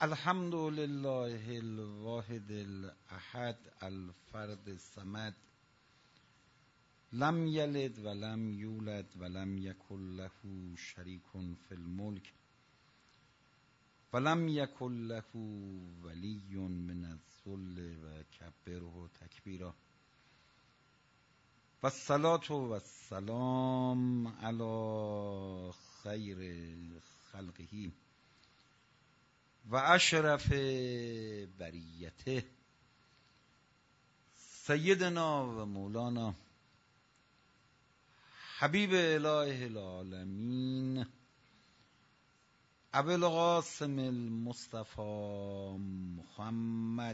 الحمد لله الواحد الاحد الفرد الصمد لم یلد ولم یولد ولم یکن له شریک فی الملک ولم یکن له ولی من الذل و کبره تکبیرا و الصلاة و السلام علی خیر خلقه و اشرف بریته سیدنا و مولانا حبیب اله العالمین ابو القاسم المصطفى محمد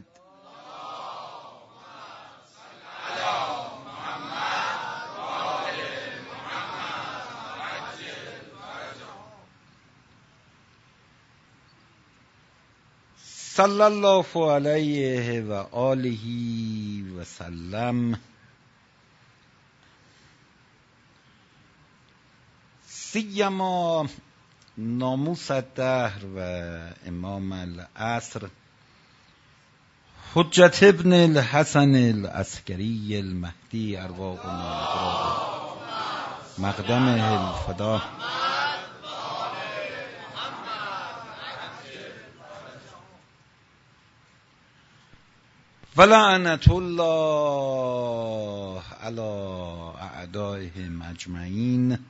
صلی الله علیه و آله و سلم. سیما ناموس الدهر و امام العصر حجت ابن الحسن العسکری المهدی ارواحنا مقدمه الفدا ولعنت الله علی اعدائهم اجمعین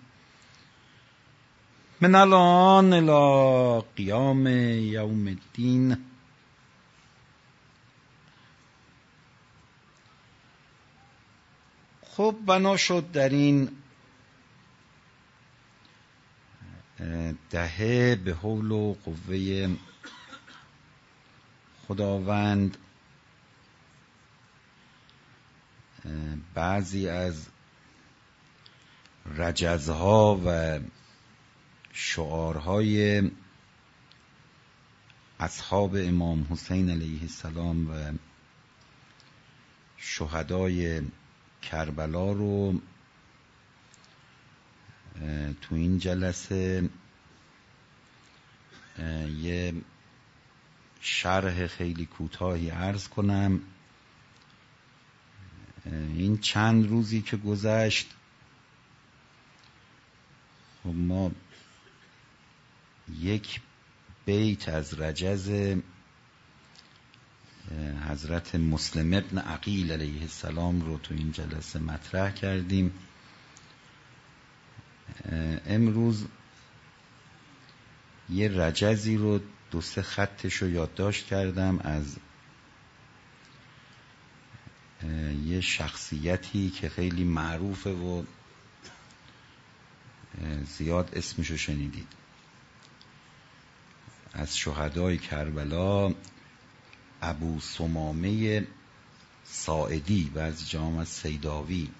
من الان الی قیام یوم الدین. خب بنا شد در این دهه به حول و قوه خداوند بعضی از رجزها و شعارهای اصحاب امام حسین علیه السلام و شهدای کربلا رو تو این جلسه یه شرح خیلی کوتاهی عرض کنم. این چند روزی که گذشت ما یک بیت از رجز حضرت مسلم ابن عقیل علیه السلام رو تو این جلسه مطرح کردیم. امروز یه رجزی رو 2-3 خطش رو یادداشت کردم از یه شخصیتی که خیلی معروفه و زیاد اسمشو شنیدید، از شهدای کربلا، ابو ثمامه ساعدی، بعضی جام از سیداوی،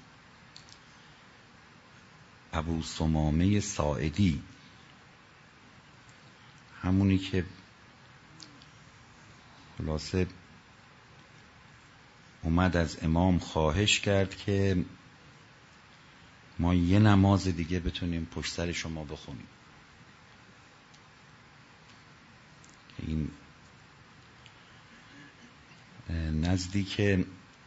ابو ثمامه ساعدی، همونی که خلاصه اومد از امام خواهش کرد که ما یه نماز دیگه بتونیم پشت سر شما بخونیم. این نزدیک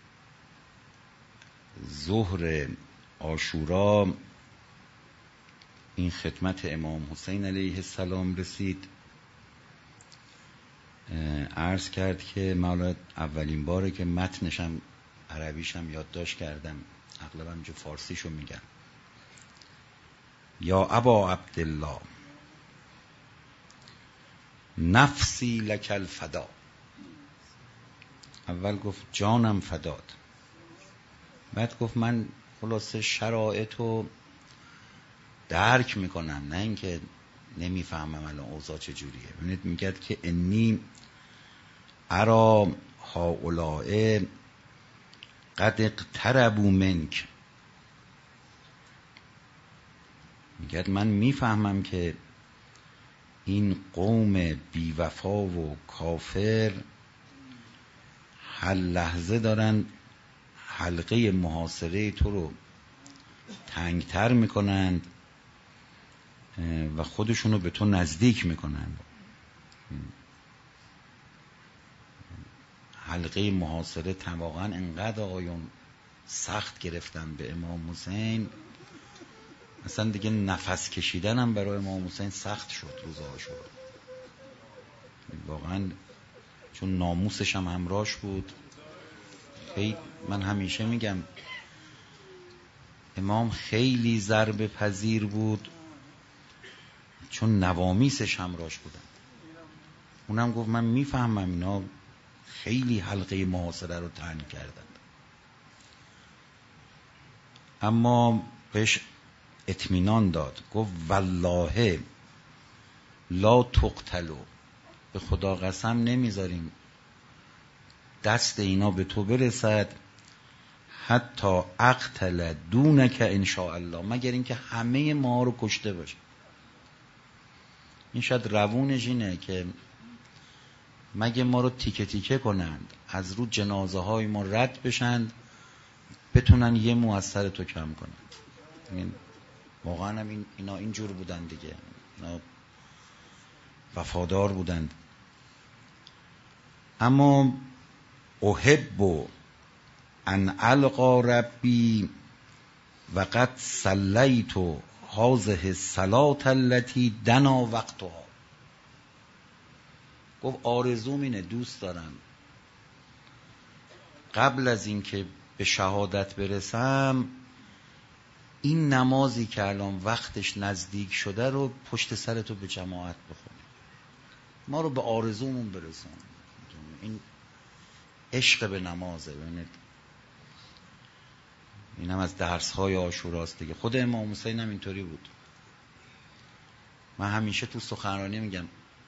ظهر عاشورا این خدمت امام حسین علیه السلام رسید. عرض کرد که مولا اولین باره که متنشم عربیشم یادداشت کردم، اغلب همینجا فارسیشو میگم. یا ابا عبدالله نفسی لک الفدا. اول گفت جانم فداد، بعد گفت من خلاصه شرایطو درک میکنم، نه اینکه نمیفهمم الان اوضاع چجوریه. ببینید میگه که انی ارا هؤلاء قد اقتربوا منک. میگه من میفهمم که این قوم بیوفا و کافر هر لحظه دارن حلقه محاصره تو رو تنگتر میکنند و خودشونو به تو نزدیک میکنند. حلقه محاصره واقعا انقدر آقایون سخت گرفتن به امام حسین، اصلا دیگه نفس کشیدن هم برای امام حسین سخت شد روز عاشورا واقعا، چون ناموسش هم همراهش بود. خیلی من همیشه میگم امام خیلی ضربه پذیر بود چون نوامیسش همراهش بودن. اونم گفت من میفهمم اینا خیلی حلقه محاصره رو طعنه کردن، اما بهش اطمینان داد. گفت والله لا تقتلوا، به خدا قسم نمیذاریم دست اینا به تو برسد، حتی اقتل دونک ان شاء الله، مگر اینکه همه ما رو کشته باشه. این شاید روونش اینه که مگه ما رو تیکه تیکه کنند، از رو جنازه های ما رد بشند، بتونن یه مو از سر تو کم کنن. واقعا هم اینا اینجور بودن دیگه، اینا وفادار بودند. اما احب ان القا ربی و قد صلیت هذه الصلاة التي دنا وقتها. گفت آرزوم اینه، دوست دارم قبل از اینکه به شهادت برسم این نمازی که الان وقتش نزدیک شده رو پشت سر تو به جماعت بخونیم، ما رو به آرزومون برسون. این عشق به نمازه. ببینید این هم از درس‌های عاشوراست دیگه. خود امام حسین هم اینطوری بود. من همیشه تو سخنرانی میگم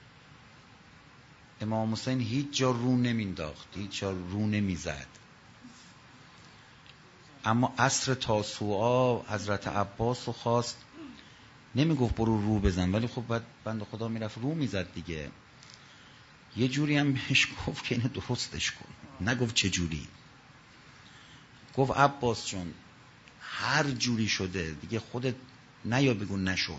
امام حسین هیچ جا رو نمینداخت، هیچ جا رو نمیزد. اما عصر تاسوعا حضرت عباس رو خواست، نمیگفت برو رو بزن، ولی خب بعد بنده خدا میرفت رو میزد دیگه. یه جوری هم بهش گفت که اینو درستش کن، نگفت چه جوری. گفت عباس جون هر جوری شده دیگه، خودت نیا بگو نشد،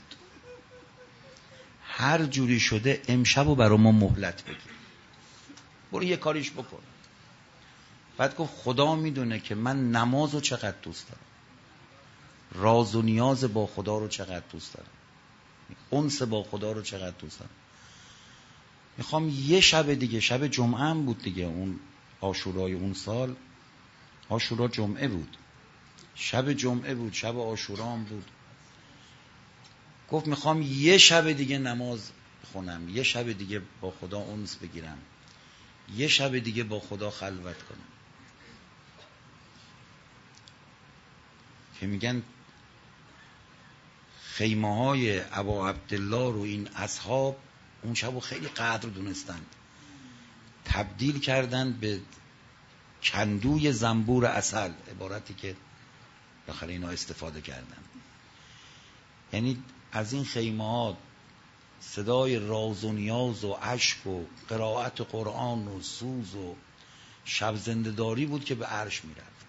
هر جوری شده امشبو برا ما مهلت بگیر، برو یه کاریش بکن. بعد گفت خدا میدونه که من نمازو چقدر دوست دارم، راز و نیاز با خدا رو چقدر دوست دارم، انس با خدا رو چقدر دوست دارم. میخوام یه شب دیگه، شب جمعه هم بود دیگه، اون عاشورای اون سال عاشورا جمعه بود، شب جمعه بود، شب عاشورا هم بود. گفت میخوام یه شب دیگه نماز بخونم، یه شب دیگه با خدا انس بگیرم، یه شب دیگه با خدا خلوت کنم. که میگن خیمه های ابا عبدالله رو این اصحاب اون شبو خیلی قدر دونستند، تبدیل کردن به کندوی زنبور عسل، عبارتی که داخل اینا استفاده کردن. یعنی از این خیمه ها صدای راز و نیاز و عشق و قرائت قرآن و سوز و شب زنده‌داری بود که به عرش میرفت.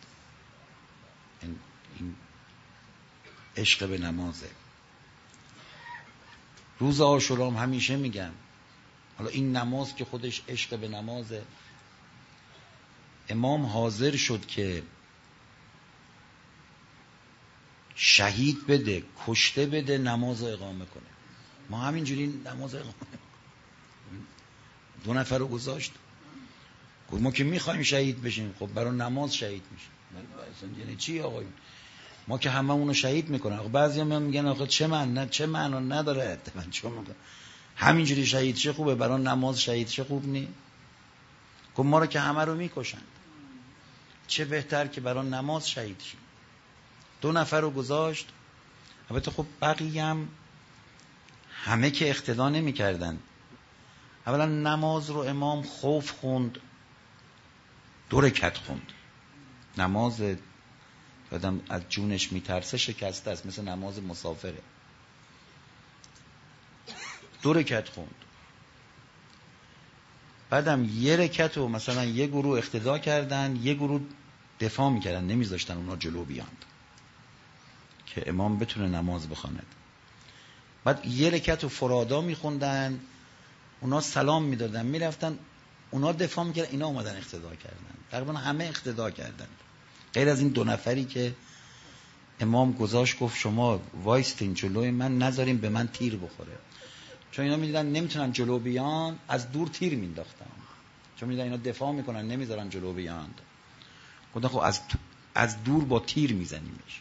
این عشق به نمازه. روز عاشورا هم همیشه میگم، حالا این نماز که خودش عشق به نمازه، امام حاضر شد که شهید بده، کشته بده، نماز رو اقامه کنه. ما همینجوری نماز اقامه کنه. 2 نفر رو گذاشت، گفت ما که میخوایم شهید بشیم، خب برای نماز شهید میشیم. یعنی چی آقایون؟ ما که همه اونو شهید میکنن. آقا بعضی هم میگن آقا چه معنا نداره، من چون میگم همینجوری شهید چه خوبه، برای نماز شهید چه خوب نی؟ گفت ما رو که همه رو میکشن، چه بهتر که برای نماز شهید شیم. 2 نفر رو گذاشت. البته خب بقیه هم همه که اقتدا نمی کردن. اولا نماز رو امام خوف خوند، 2 رکعت خوند. نماز آدم از جونش میترسه شکسته است، مثل نماز مسافره. 2 رکعت خوند. بعدم 1 رکعت رو مثلا یه گروه اقتدا کردن، یه گروه دفاع میکردن، نمیذاشتن اونا جلو بیاند که امام بتونه نماز بخواند. بعد 1 رکعت رو فرادا میخوندن، اونا سلام میدادن میرفتن، اونا دفاع میکردن، اینا اومدن اقتدا کردن. تقریبا همه اقتدا کردن غیر از این 2 نفری که امام گذاشت گفت شما وایستین جلوی من، نذارین به من تیر بخوره. چون اینا میدیدن نمیتونن جلو بیان، از دور تیر مینداختن. چون میدیدن اینا دفاع میکنن نمیذارن جلو بیان، گفتن خب از دور با تیر میزنیمش.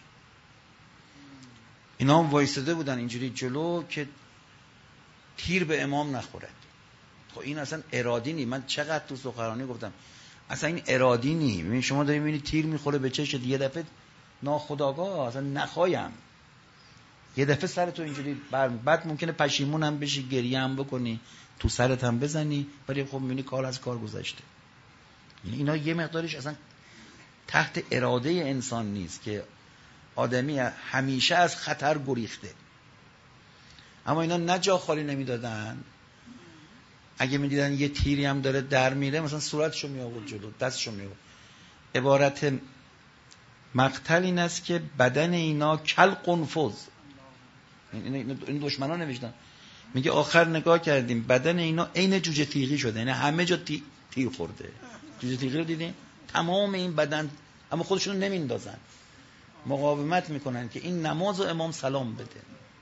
اینا هم وایستاده بودن اینجوری جلو که تیر به امام نخوره. خب این اصلا ارادی نی. من چقدر تو سخنرانی گفتم اصلا این ارادی نی. ببین شما دارید میبینید تیر میخوره به چشت، یه دفعه ناخودآگاه اصلا نخوایم یه دفعه سرتو اینجوری بعد ممکنه پشیمون هم بشی، گریه هم بکنی، تو سرت هم بزنی، ولی خب میبینی کار از کار گذشته. اینا یه مقدارش اصلا تحت اراده انسان نیست که آدمی همیشه از خطر گریخته. اما اینا نه جا خالی نمیدادن. اگه میدیدن یه تیری هم داره در میره، مثلا صورتشو می آورد جلو، دستشو می آورد. عبارت مقتل این است که بدن اینا کل قنفذ، این دشمنان نوشتن، میگه آخر نگاه کردیم بدن اینا عین جوجه تیغی شده، یعنی همه جا تیر خورده. جوجه تیغی رو دیدین؟ تمام این بدن، اما خودشون نمیندازن، مقاومت میکنن که این نماز و امام سلام بده.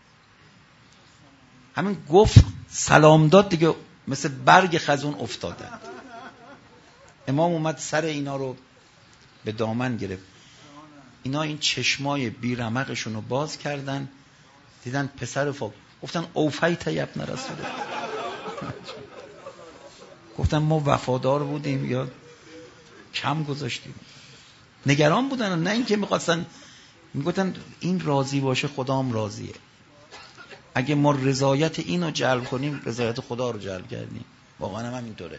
همین گفت سلام داد دیگه مثل برگ خزون افتادن. امام اومد سر اینا رو به دامن گرفت. اینا این چشمای بیرمقشون رو باز کردن، دیدن پسر فاک، گفتن اوفیت ابن رسول الله. گفتن ما وفادار بودیم یا کم گذاشتیم. نگران بودن، نه اینکه میخواستن، میگفتن این راضی باشه خدام راضیه. اگه ما رضایت اینو جلب کنیم رضایت خدا رو جلب کردیم. واقعا هم اینطوره.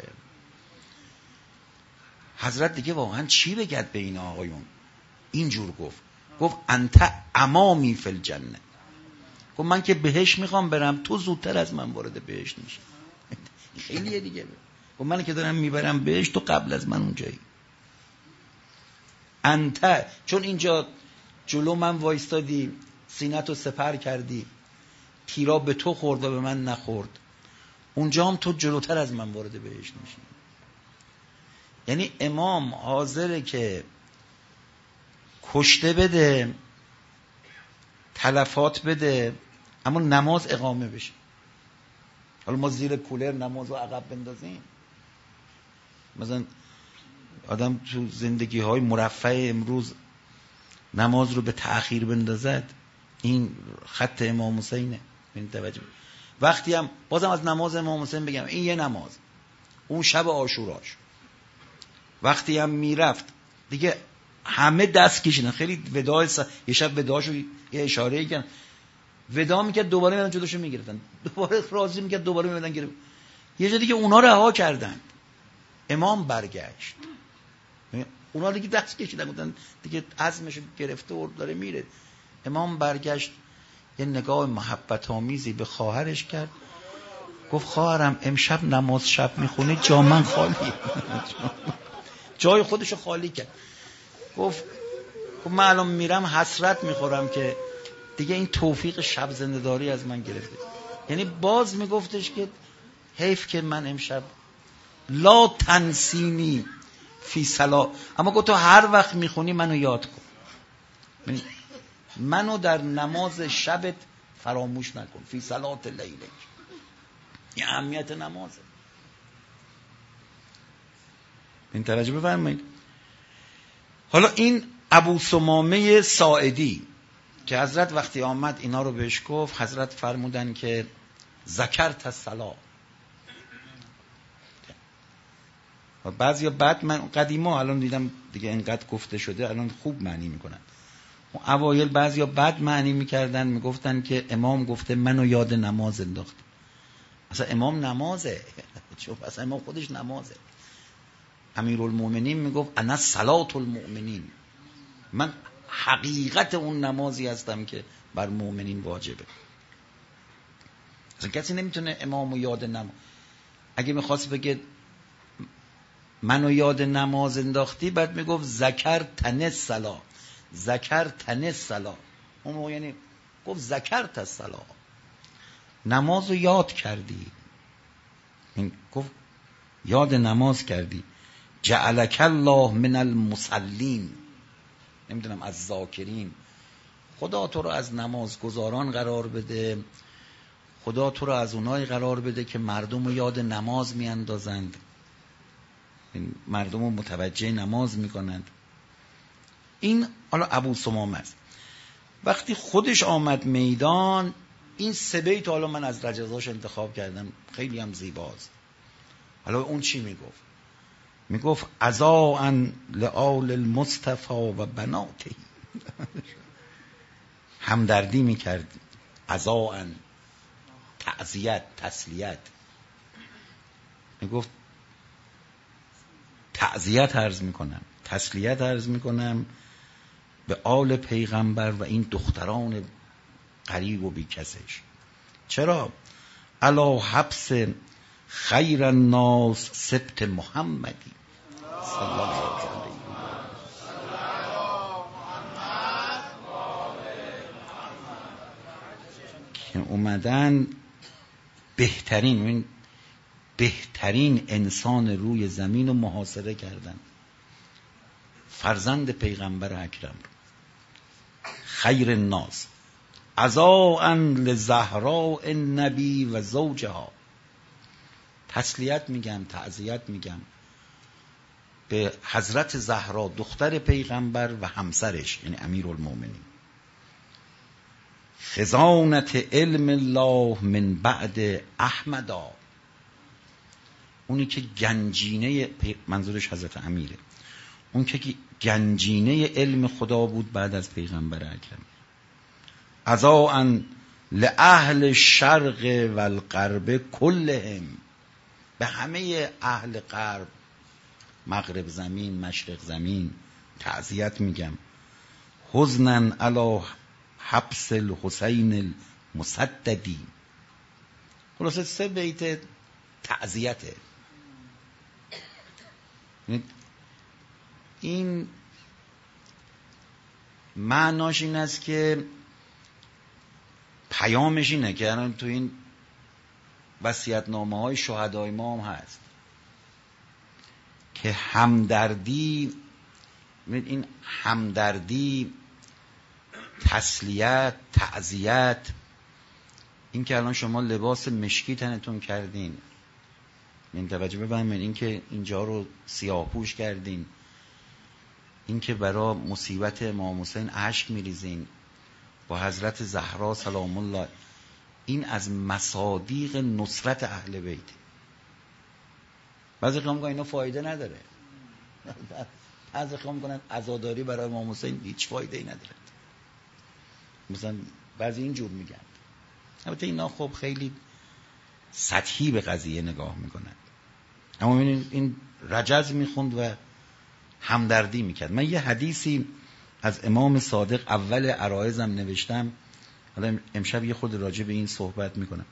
حضرت دیگه واقعا چی بگد به این آقایون؟ اینجور گفت انت امامی فی الجنه. گفت من که بهش میخوام برم، تو زودتر از من وارد بهش میشی. خیلیه دیگه. گفت من که دارم میبرم بهش، تو قبل از من اونجایی. انت، چون اینجا جلو من وایستادی، سینه‌تو سپر کردی، تیرا به تو خورد و به من نخورد، اونجا هم تو جلوتر از من وارد بهش میشی. یعنی امام حاضره که کشته بده، تلفات بده، اما نماز اقامه بشه. حالا ما زیر کولر نماز رو عقب بندازیم؟ مثلا آدم تو زندگی های مرفه امروز نماز رو به تأخیر بندازد، این خط امام حسینه. این توجه. وقتی هم بازم از نماز امام حسین بگم، این یه نماز، اون شب عاشوراش وقتی هم میرفت دیگه همه دست کشیدن. خیلی وداع یه شب وداعشو یه اشاره کردن، ودا میکرد دوباره میادن جلوشو میگرفتن، دوباره راضی میکرد دوباره میادن گرفت. یه جا دیگه اونا رها کردن، امام برگشت، اونا دیگه دست کشیدن، گفتن دیگه عزمشو گرفته و داره میره. امام برگشت، یه نگاه محبت آمیزی به خواهرش کرد، گفت خواهرم امشب نماز شب میخونی، جا من خالی. جای خودشو خالی کرد. گفت من الان میرم حسرت میخورم که دیگه این توفیق شب زنده‌داری از من گرفته. یعنی باز میگفتش که حیف که من امشب لا تنسینی فی صلا، اما گفت تو هر وقت میخونی منو یاد کن، منو در نماز شبت فراموش نکن، فی صلات لیلک. این اهمیت نمازه. این توجه بفرمایید. حالا این ابو ثمامه ساعدی که حضرت وقتی آمد اینا رو بهش گفت، حضرت فرمودن که ذکرت الصلاة. و بعضیا بعد من قدیما الان دیدم دیگه اینقدر گفته شده الان خوب معنی میکنن. اون اوایل بعضیا بد معنی میکردن، میگفتن که امام گفته منو یاد نماز انداخت. اصلا امام نمازه، چون اصلا امام خودش نمازه. امیرالمومنین میگفت انا صلاة المؤمنین، من حقیقت اون نمازی هستم که بر مؤمنین واجبه. اصلا کسی نمیتونه امامو یاد نماز. اگه میخواست بگه منو یاد نماز انداختی، بعد میگفت ذکرتن الصلاة، ذکرتن الصلاة. اون یعنی گفت ذکرت الصلاة، نمازو یاد کردی. این گفت یاد نماز کردی، جعلک الله من المصلین، نمیدونم از ذاکرین، خدا تو رو از نمازگزاران قرار بده، خدا تو رو از اونای قرار بده که مردم رو یاد نماز میاندازند، مردم رو متوجه نماز میکنند. این حالا ابو ثمامه است. وقتی خودش آمد میدان، این 3 بیت حالا من از رجزاش انتخاب کردم، خیلی هم زیباست. حالا اون چی میگفت؟ میگفت عزاء لآل المصطفى و بناته، همدردی میکرد، عزاء تعزیت، تسلیت، میگفت تعزیت عرض میکنم، تسلیت عرض میکنم به آل پیغمبر و این دختران قریب و بیکسش. چرا؟ علی حبس خیر الناس سبت محمدی صلی الله علیه و که اومدن بهترین انسان روی زمین رو محاصره کردن، فرزند پیغمبر اکرم، خیر الناس، عزاء لزهراء النبی و زوجها. تسلیت میگم، تعزیت میگم به حضرت زهرا دختر پیغمبر و همسرش، یعنی امیرالمومنین. خزانت علم الله من بعد احمدا، اونی که گنجینه، منظورش حضرت امیره، اون که گنجینه علم خدا بود بعد از پیغمبر اکرم. عزاء لأهل الشرق و الغرب کلهم، به همه اهل غرب، مغرب زمین، مشرق زمین تعزیت میگم. حزنا علی حبس الحسین المسددی. خلاصه 3 بیت تعزیته. این معناش این است که پیامش اینه که الان تو این وصیت‌نامه های شهدای ما هم هست که همدردی، این همدردی، تسلیت، تعزیت، این که الان شما لباس مشکی تنتون کردین، این توجه بفرمایید، این که اینجا رو سیاه‌پوش کردین، این که برای مصیبت امام حسین اشک میریزین با حضرت زهرا سلام الله، این از مصادیق نصرت اهل بیت. بعضی خیلی میگن اینا فایده نداره، بعضی خیلی میگن عزاداری برای امام حسین هیچ فایده ای نداره، مثلا بعضی اینجور میگن. البته اینا خب خیلی سطحی به قضیه نگاه میکنن، اما این رجز میخوند و همدردی میکرد. من یه حدیثی از امام صادق اول عرایزم نوشتم، حالا امشب یه خود راجع به این صحبت میکنم.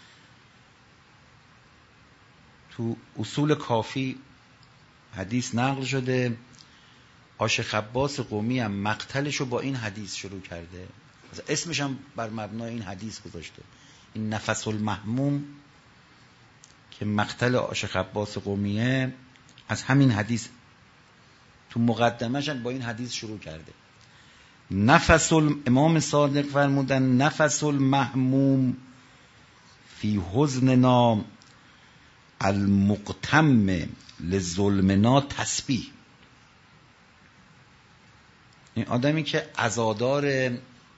تو اصول کافی حدیث نقل شده، عاشق عباس قمی هم مقتلشو با این حدیث شروع کرده، اسمش هم بر مبنای این حدیث گذاشته. این نفس المحموم که مقتل عاشق عباس قمیه از همین حدیث، تو مقدمش با این حدیث شروع کرده. امام صادق فرمودن نفس المحموم فی حزننا المقتم لظلمنا تسبیح. این آدمی که عزادار،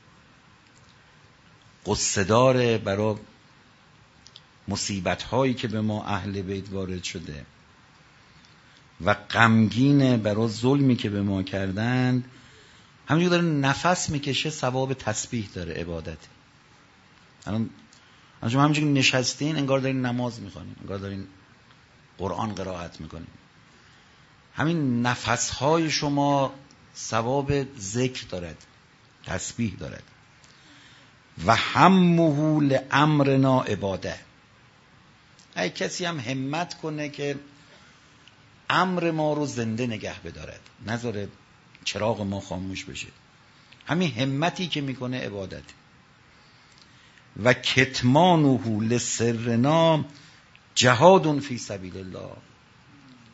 قصه‌دار برای مصیبت‌هایی که به ما اهل بیت وارد شده و غمگین برای ظلمی که به ما کردند، همینجور داره نفس میکشه، ثواب تسبیح داره، عبادت. الان شما همینجور نشستین انگار دارین نماز میخوانین، انگار دارین قرآن قرائت میکنین. همین نفسهای شما ثواب ذکر دارد، تسبیح دارد. و همه لامرنا عباده. اگه کسی هم همت کنه که امر ما رو زنده نگه بدارد، نذاره چراغ ما خاموش بشه، همین همتی که میکنه عبادت. و کتمانه لسرنا جهاد فی سبیل الله.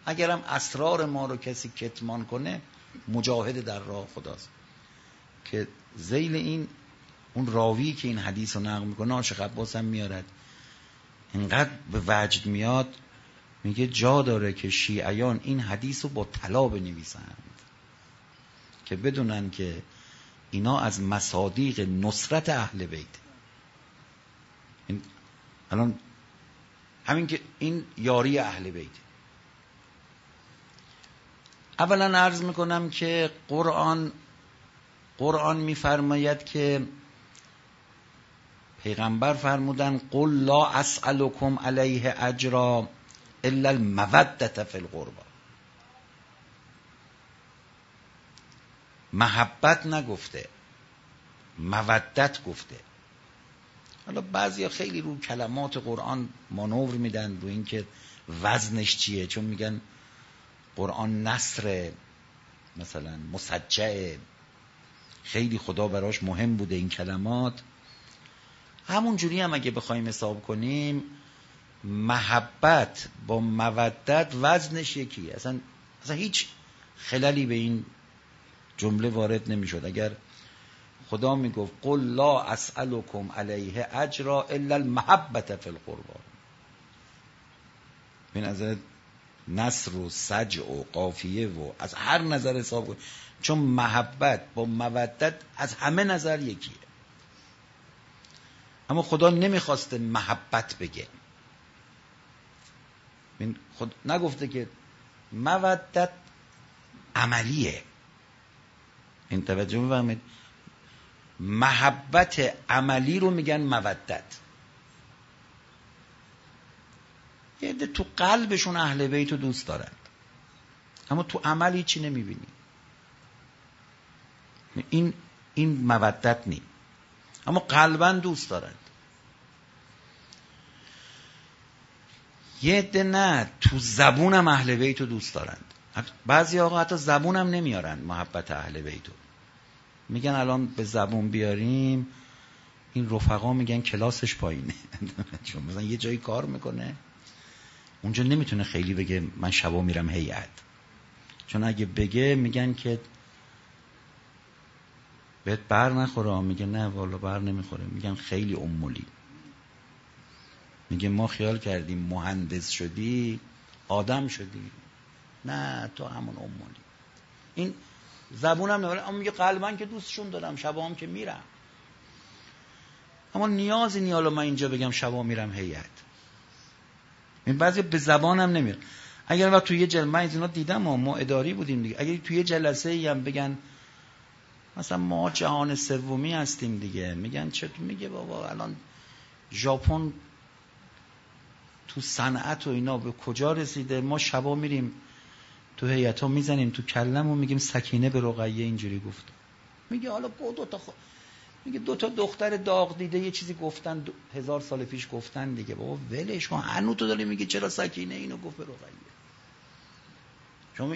اگرم اسرار ما رو کسی کتمان کنه مجاهد در راه خداست. که ذیل این اون راوی که این حدیث رو نقل میکنه شیخ عباس هم میارد، اینقدر به وجد میاد، میگه جا داره که شیعیان این حدیث رو با طلا بنویسند که بدونن که اینا از مصادیق نصرت اهل بیت. این الان همین که این یاری اهل بیت. اولا عرض میکنم که قرآن میفرماید که پیغمبر فرمودن قل لا اسألكم علیه اجرا الا المودة فی القربى. محبت نگفته، مودت گفته. حالا بعضیا خیلی رو کلمات قرآن مانور میدن رو این که وزنش چیه، چون میگن قرآن نصر مثلا مسجع، خیلی خدا براش مهم بوده این کلمات. همون جوری هم اگه بخوایم حساب کنیم محبت با مودت وزنش یکیه، اصلا هیچ خللی به این جمله وارد نمیشد. اگر خدا میگفت قل لا اسألكم علیه اجرا الا المحبة فی القربى، این از نصر و سجع و قافیه و از هر نظر حساب کنیم، چون محبت با مودت از همه نظر یکیه. اما خدا نمیخواسته محبت بگه، خود نگفته که مودت عملیه. این توجه می‌فرمایید؟ محبت عملی رو میگن مودت. یه عده تو قلبشون اهل بیت رو دوست دارن اما تو عمل هیچی نمیبینی. این مودت نی، اما قلباً دوست دارن. یه عده نه، تو زبونم اهل بیت رو دوست دارن. بعضی آقا حتی زبونم نمیارن محبت اهل بیت رو. میگن الان به زبون بیاریم این رفقا میگن کلاسش پایینه چون مثلا یه جایی کار میکنه اونجا نمیتونه خیلی بگه من شبا میرم هیئت، چون اگه بگه میگن که بهت بر نخوره. میگه نه والا بر نمیخوره. میگن خیلی امولی. میگه ما خیال کردیم مهندس شدی آدم شدی، نه تو همون امولی. این زبونم نمیاره، اما میگه قلباً که دوستشون دارم، شبا هم که میرم. اما نیازی نی حالا من اینجا بگم شبا میرم هیئت. این بعضی به زبانم نمیره. اگر وقت توی یه جلسه من اینا دیدم ما اداری بودیم دیگه، اگر توی یه جلسه ای هم بگن مثلا ما جهان سومی هستیم دیگه، میگن چطور؟ میگه بابا الان ژاپن تو صنعت و اینا به کجا رسیده، ما شبا میریم تو هیئت‌ها میزنیم تو کلم و میگیم سکینه به رقیه اینجوری گفت. میگه حالا میگه دو تا دختر داغ دیده یه چیزی گفتن 1000 سال پیش گفتن دیگه، بابا ولش کن. هنوز تو داری میگه چرا سکینه اینو گفت به رقیه. شما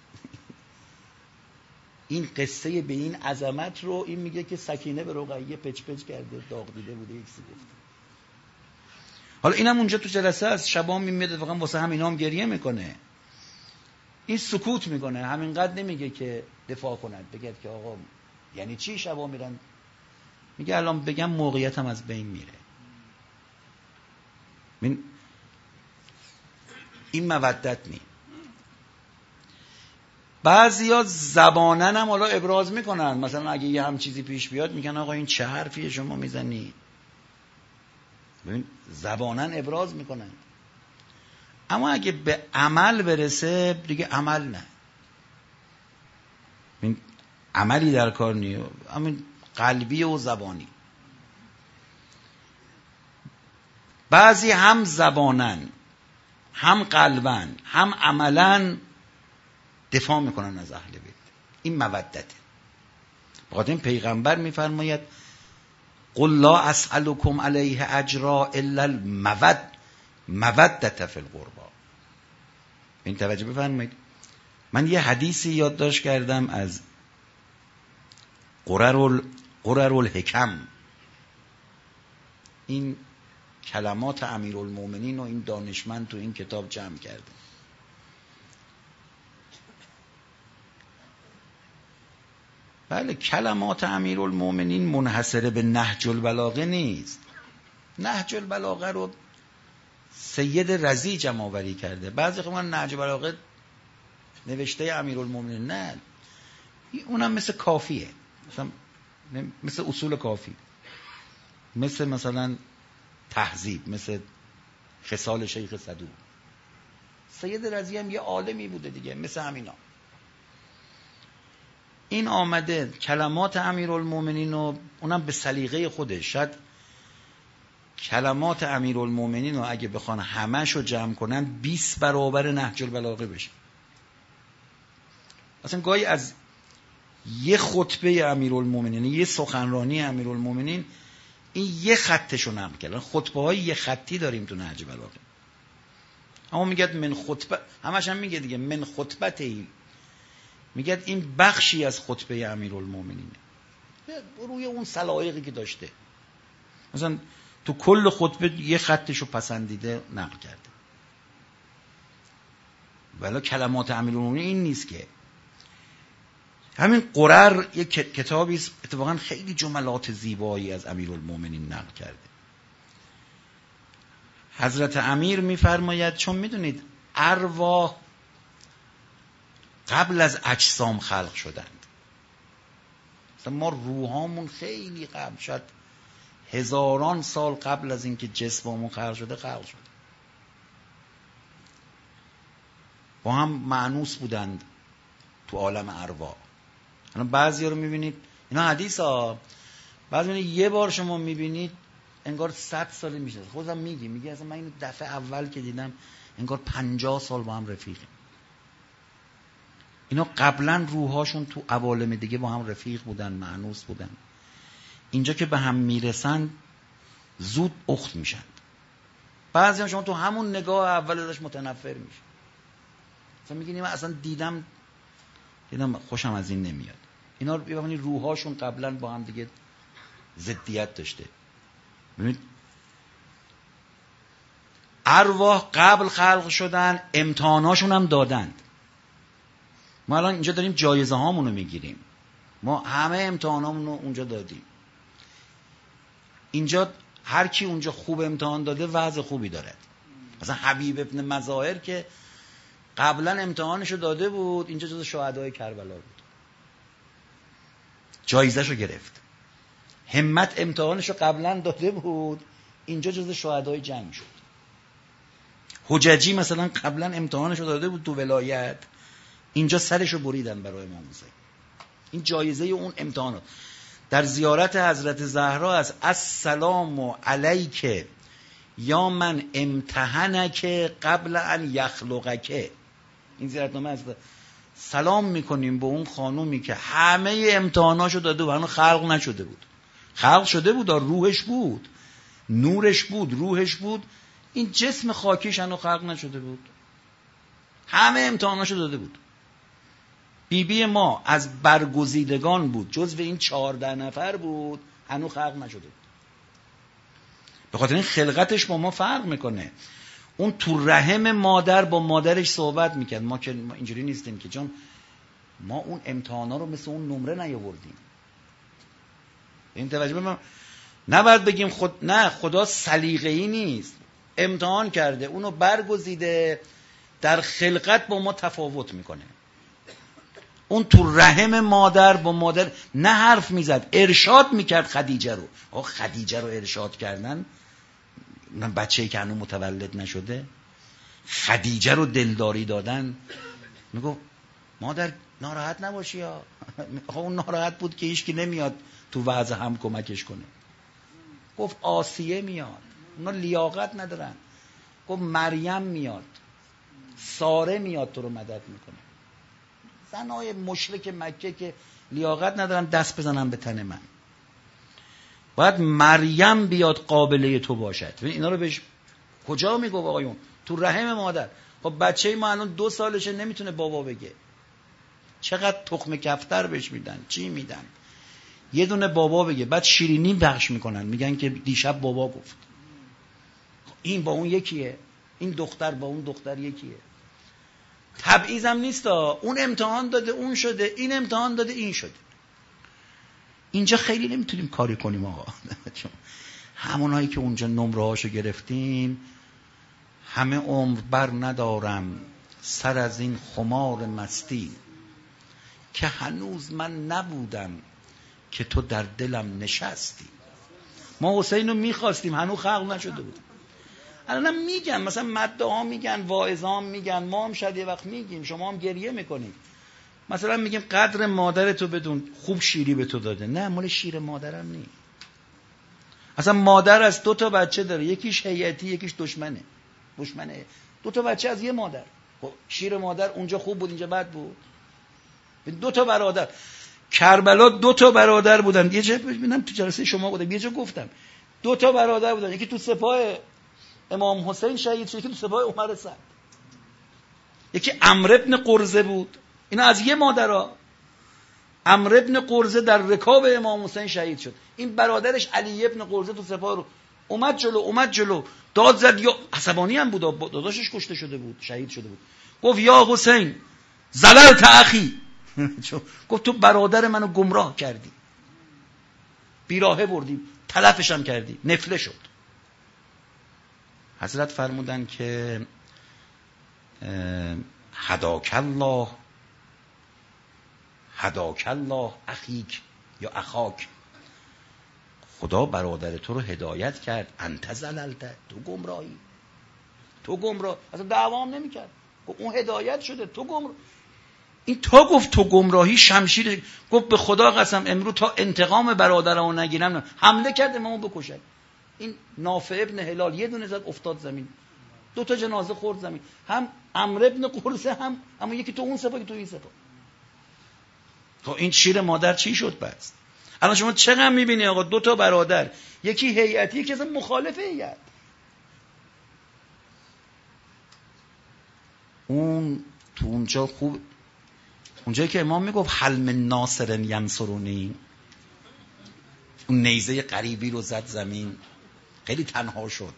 این قصه به این عظمت رو این میگه که سکینه به رقیه پچ پچ کرده داغ دیده بوده یک چیزی گفت. حالا اینم اونجا تو جلسه از شبا میاد واقعا واسه هم اینام گریه میکنه. این سکوت میکنه، همینقدر نمیگه که دفاع کند، بگه که آقا یعنی چی شبا میرن. میگه الان بگم موقعیتم از بین میره. این مودت نی. بعضیا زبانن هم حالا ابراز میکنن، مثلا اگه یه هم چیزی پیش بیاد میگن آقا این چه حرفیه شما میزنی. ببین زبانن ابراز میکنن، اما اگه به عمل برسه دیگه عمل نه. این عملی در کار نیه، همین قلبی و زبانی. بعضی هم زبانن هم قلبن هم عملن دفاع میکنن از اهل بیت. این مودته. بخاطر این پیغمبر میفرماید قل لا اسألكم علیه اجرا الا المودة فی القربى. این توجه بفرمایید. من یه حدیثی یادداشت کردم از قرر الحکم. این کلمات امیرالمومنین و این دانشمند تو این کتاب جمع کرده. بله کلمات امیرالمومنین منحصره به نهج البلاغه نیست. نهج البلاغه رو سید رضی جمع آوری کرده. بعضی خودم نهج البلاغه نوشته امیرالمومنین نه، اونم مثل کافیه، مثل اصول کافی، مثلا تهذیب، مثل خصال شیخ صدوق. سید رضی هم یه عالمی بوده دیگه، مثل همینا. این آمده کلمات امیرالمومنین و اونم به سلیقه خودش، شاید کلمات امیرالمومنین رو اگه بخوان همش رو جمع کنن 20 برابر نهج البلاغه بشه. اصلا گاهی از یه خطبه امیرالمومنین، یه سخنرانی امیرالمومنین، این یه خطشو نقل کردن. خطبه های یه خطی داریم تو نهج البلاغه، اما میگه من خطبه، همش هم میگه دیگه من خطبتی، میگه این بخشی از خطبه امیرالمومنینه روی اون سلایقی که داشته. مثلا تو کل خطبه یه خطشو پسندیده نقل کرده. ولی کلمات امیرالمومنین این نیست که. همین قرر یک کتابی است اتفاقا خیلی جملات زیبایی از امیرالمومنین نقل کرده. حضرت امیر میفرماید چون میدونید ارواح قبل از اجسام خلق شدند. مثلا ما روحامون خیلی قبل، شاید هزاران سال قبل از اینکه جسممون خلق شده خلق شده. با هم مانوس بودند تو عالم ارواح. الان بعضیا رو میبینید، اینا حدیث ها، بعضی یه بار شما میبینید انگار 100 سال میشه. خودم میگه اصلا من اینو دفعه اول که دیدم انگار 50 سال با هم رفیقیم. اینا قبلا روحاشون تو عوالم دیگه با هم رفیق بودن، مانوس بودن. اینجا که به هم میرسن زود اخت میشن. بعضی هم شما تو همون نگاه اول ازش متنفر میشه. مثلا میگین من اصلا دیدم خوشم از این نمیاد. اینا رو ببینید روحاشون قبلا با هم دیگه ضدیت داشته. ببینید ارواح قبل خلق شدن، امتحاناشون هم دادند. ما الان اینجا داریم جایزه هامون رو میگیریم. ما همه امتحانامون رو اونجا دادیم. اینجا هر کی اونجا خوب امتحان داده وضع خوبی دارد. مثلا حبیب ابن مظاهر که قبلا امتحانشو داده بود، اینجا جز شهدای کربلا بود، جایزهشو گرفت. همت امتحانشو قبلا داده بود، اینجا جز شهدای جنگ شد. حججی مثلا قبلا امتحانشو داده بود تو ولایت، اینجا سرشو بریدن برای امام حسین. این جایزه اون امتحانات. در زیارت حضرت زهرا از السلام علیک یا من امتحنک قبل ان یخلقک، این زیارتنامه از سلام میکنیم به اون خانومی که همه امتحاناشو داده و هنوز خلق نشده بود. خلق شده بود، روحش بود، نورش بود، روحش بود، این جسم خاکیش هنوز خلق نشده بود. همه امتحاناشو داده بود. بیبی ما از برگزیدگان بود، جزو این 14 نفر بود، هنوز خلق نشده بود. به خاطر این خلقتش با ما فرق میکنه. اون تو رحم مادر با مادرش صحبت میکرد. ما که اینجوری نیستیم که جان، ما اون امتحانا رو مثل اون نمره نیاوردیم. این توجه بگم، نباید بگیم خدا سلیقه‌ای نیست، امتحان کرده، اونو برگزیده، در خلقت با ما تفاوت میکنه. اون تو رحم مادر با مادر نه حرف میزد، ارشاد میکرد خدیجه رو. خدیجه رو ارشاد کردن، من بچه‌ای که هنوز متولد نشده، خدیجه رو دلداری دادن. میگو مادر ناراحت نباشی ها. اون ناراحت بود که هیچکی نمیاد تو وضع هم کمکش کنه. گفت آسیه میاد، اونا لیاقت ندارن. گفت مریم میاد، ساره میاد تو رو مدد میکنه. زنای مشرک مکه که لیاقت ندارن دست بزنن به تن من. باید مریم بیاد قابله تو باشد. اینا رو بهش کجا میگو آقایون؟ تو رحم مادر. خب بچه ما الان 2 سالشه نمیتونه بابا بگه. چقدر تخم کفتر بهش میدن، چی میدن؟ یه دونه بابا بگه، بعد شیرینی بخش میکنن، میگن که دیشب بابا گفت. این با اون یکیه، این دختر با اون دختر یکیه. تبعیض هم نیست، اون امتحان داده اون شده، این امتحان داده این شده. اینجا خیلی نمیتونیم کاری کنیم آقا. همونایی که اونجا نمره هاشو گرفتیم، همه عمر بر ندارم سر از این خمار مستی، که هنوز من نبودم که تو در دلم نشستی. ما حسین رو میخواستیم، هنوز خلق نشده بود. الانم میگن، مثلا مده ها میگن، واعظان میگن، ما هم شاید یه وقت میگیم، شما هم گریه میکنید. مثلا میگیم قدر مادرتو بدون، خوب شیری به تو داده. نه، مال شیر مادرم نی. اصلا مادر از 2 تا بچه داره، یکیش هیئتی یکیش دشمنه. 2 تا بچه از یه مادر. خب شیر مادر اونجا خوب بود اینجا بد بود. 2 تا برادر کربلا 2 تا برادر بودن. یه جا ببینم تو جلسه شما بودم، یه جا گفتم 2 تا برادر بودن، یکی تو سپاه امام حسین شهید شد، یکی تو سپاه عمر سعد. یکی عمرو ابن قرظه بود، اینا از یه مادرها. عمرو ابن قرظه در رکاب امام حسین شهید شد. این برادرش علی ابن قرظه تو سپاه رو اومد جلو داد زد، یا عصبانی هم بود، داداشش کشته شده بود، شهید شده بود. گفت یا حسین زللت اخی، گفت تو برادر منو گمراه کردی، بیراهه بردی، تلفش هم کردی، نفله شد. حضرت فرمودن که هداک الله اخیک یا اخاک، خدا برادر تو رو هدایت کرد. انت زللت، تو گمراه. اصلا دعوام نمی‌کرد، گفت اون هدایت شده، تو گمراه. این تا گفت تو گمراهی شمشیر، گفت به خدا قسم امروز تا انتقام برادرمو نگیرم، حمله کرد امامو بکشد. این نافع ابن هلال یه دونه زد افتاد زمین، 2 تا جنازه خورد زمین، هم عمرو ابن قرظه هم اما یکی تو اون سپاه، تو این سپاه. تو این شیر مادر چی شد بس؟ الان شما چقدر میبینی آقا 2 تا برادر، یکی هیئتی یکی اصلا مخالف هیئت. اون تو اونجا خوب، اونجایی که امام میگفت حل من ناصر ینصرونی، اون نیزه غریبی رو زد زمین، خیلی تنها شد.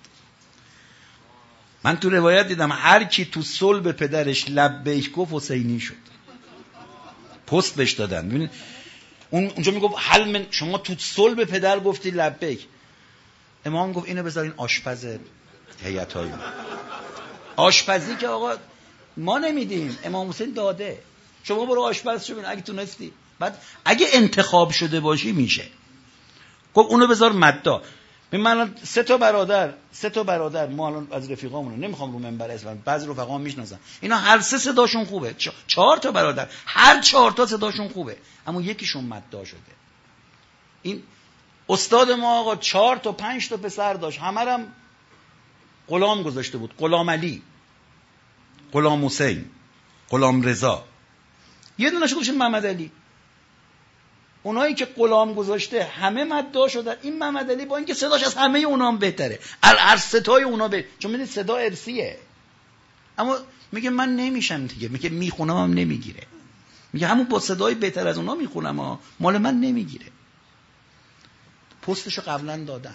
من تو روایت دیدم هر کی تو صلب پدرش لبیک گفت حسینی شد، پست بهش دادن. ببینید اونجا میگفت حل من، شما تو صلب پدر گفتی لبیک. امام گفت اینو بذارین آشپز هیئت‌های آشپزی که آقا ما نمیدیم، امام حسین داده، شما برو آشپز شو ببین اگه تونستی، بعد اگه انتخاب شده باشی میشه. گفت اونو بذار مدا. من 3 تا برادر ما الان از رفیقامون، نمیخوام رو منبر اسم، بعضی رفقام میشناسن، اینا هر 3 صداشون خوبه، 4 تا برادر هر 4 تا صداشون خوبه، اما یکیشون مدا شده. این استاد ما آقا 4 تا 5 تا پسر داشت، همه هم غلام گذاشته بود، غلام علی، غلام حسین، غلام رضا، یه دونه‌ش گذاشت محمد علی. اونایی که غلام گذاشته همه مدعا شدن. این محمد علی با اینکه صداش از همه اونا هم بهتره، هر ستای اونا چون میدید صدا ارثیه، اما میگه من نمیشم دیگه، میگه میخونم هم نمیگیره، میگه همون با صدای بهتر از اونا میخونم مال من نمیگیره. پستشو قبلا دادن.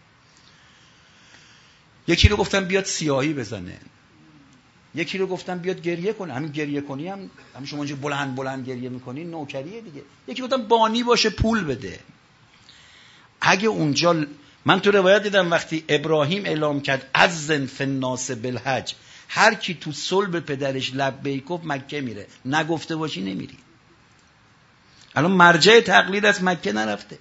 یکی رو گفتم بیاد سیاهی بزنه، یکی رو گفتم بیاد گریه کنه. همین گریه کنی هم شما اینجا بلند گریه میکنی نوکریه دیگه. یکی گفتم بانی باشه پول بده. اگه اونجا من تو روایت دیدم وقتی ابراهیم اعلام کرد اذن فی الناس بالحج، هر کی تو صلب پدرش لبیک گفت مکه میره، نگفته باشی نمیری. الان مرجع تقلید از مکه نرفته.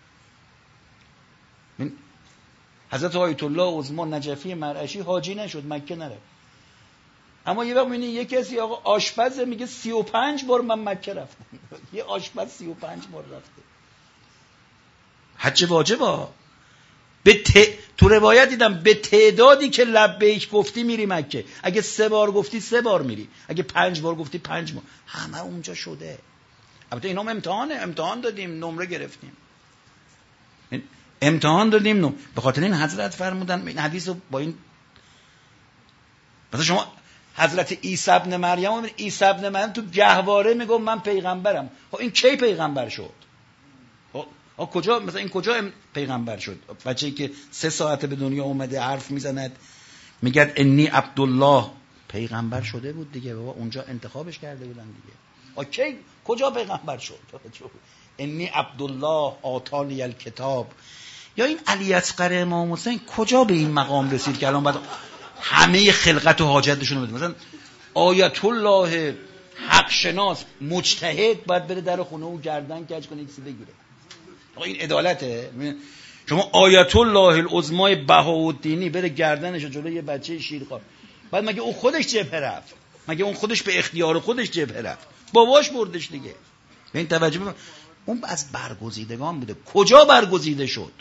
حضرت آیت الله عظما نجفی مرعشی حاجی نشد، مکه نرفت. اما یه وقت می‌بینی یه کسی آقا آشپز میگه 35 بار من مکه رفتم. یه آشپز 35 بار رفته. حج واجبه. تو روایت دیدم به تعدادی که لبیک گفتی میری مکه. اگه 3 بار گفتی 3 بار میری، اگه 5 بار گفتی 5 بار. همه اونجا شده. البته اینا امتحان دادیم، نمره گرفتیم. امتحان دادیم به خاطر این حضرت فرمودن این حدیث رو با این، مثلا شما حضرت عیسی ابن مریم تو گهواره میگم من پیغمبرم. این کی پیغمبر شد؟ کجا مثلا این کجا پیغمبر شد؟ بچه‌ای که 3 ساعته به دنیا اومده حرف میزند میگه انی عبدالله، پیغمبر شده بود دیگه بابا، اونجا انتخابش کرده بودن دیگه. کی کجا پیغمبر شد؟ انی عبدالله آتانی الکتاب. یا این علی اصغر امام حسین کجا به این مقام رسید که الان باید همه خلقت و حاجتشون رو بده؟ مثلا آیت الله حق شناس مجتهد باید بره در خونه و گردن کج کنه کسی بگیره. آقا این عدالته؟ شما آیت الله العظمای بهاءالدینی بره گردنش جلوی یه بچه شیرخوار، بعد مگه اون خودش جبهه رفت؟ مگه اون خودش به اختیار خودش جبهه رفت؟ باباش بردش دیگه. به این توجه ببین، اون از برگزیدگان بوده. کجا برگزیده شد؟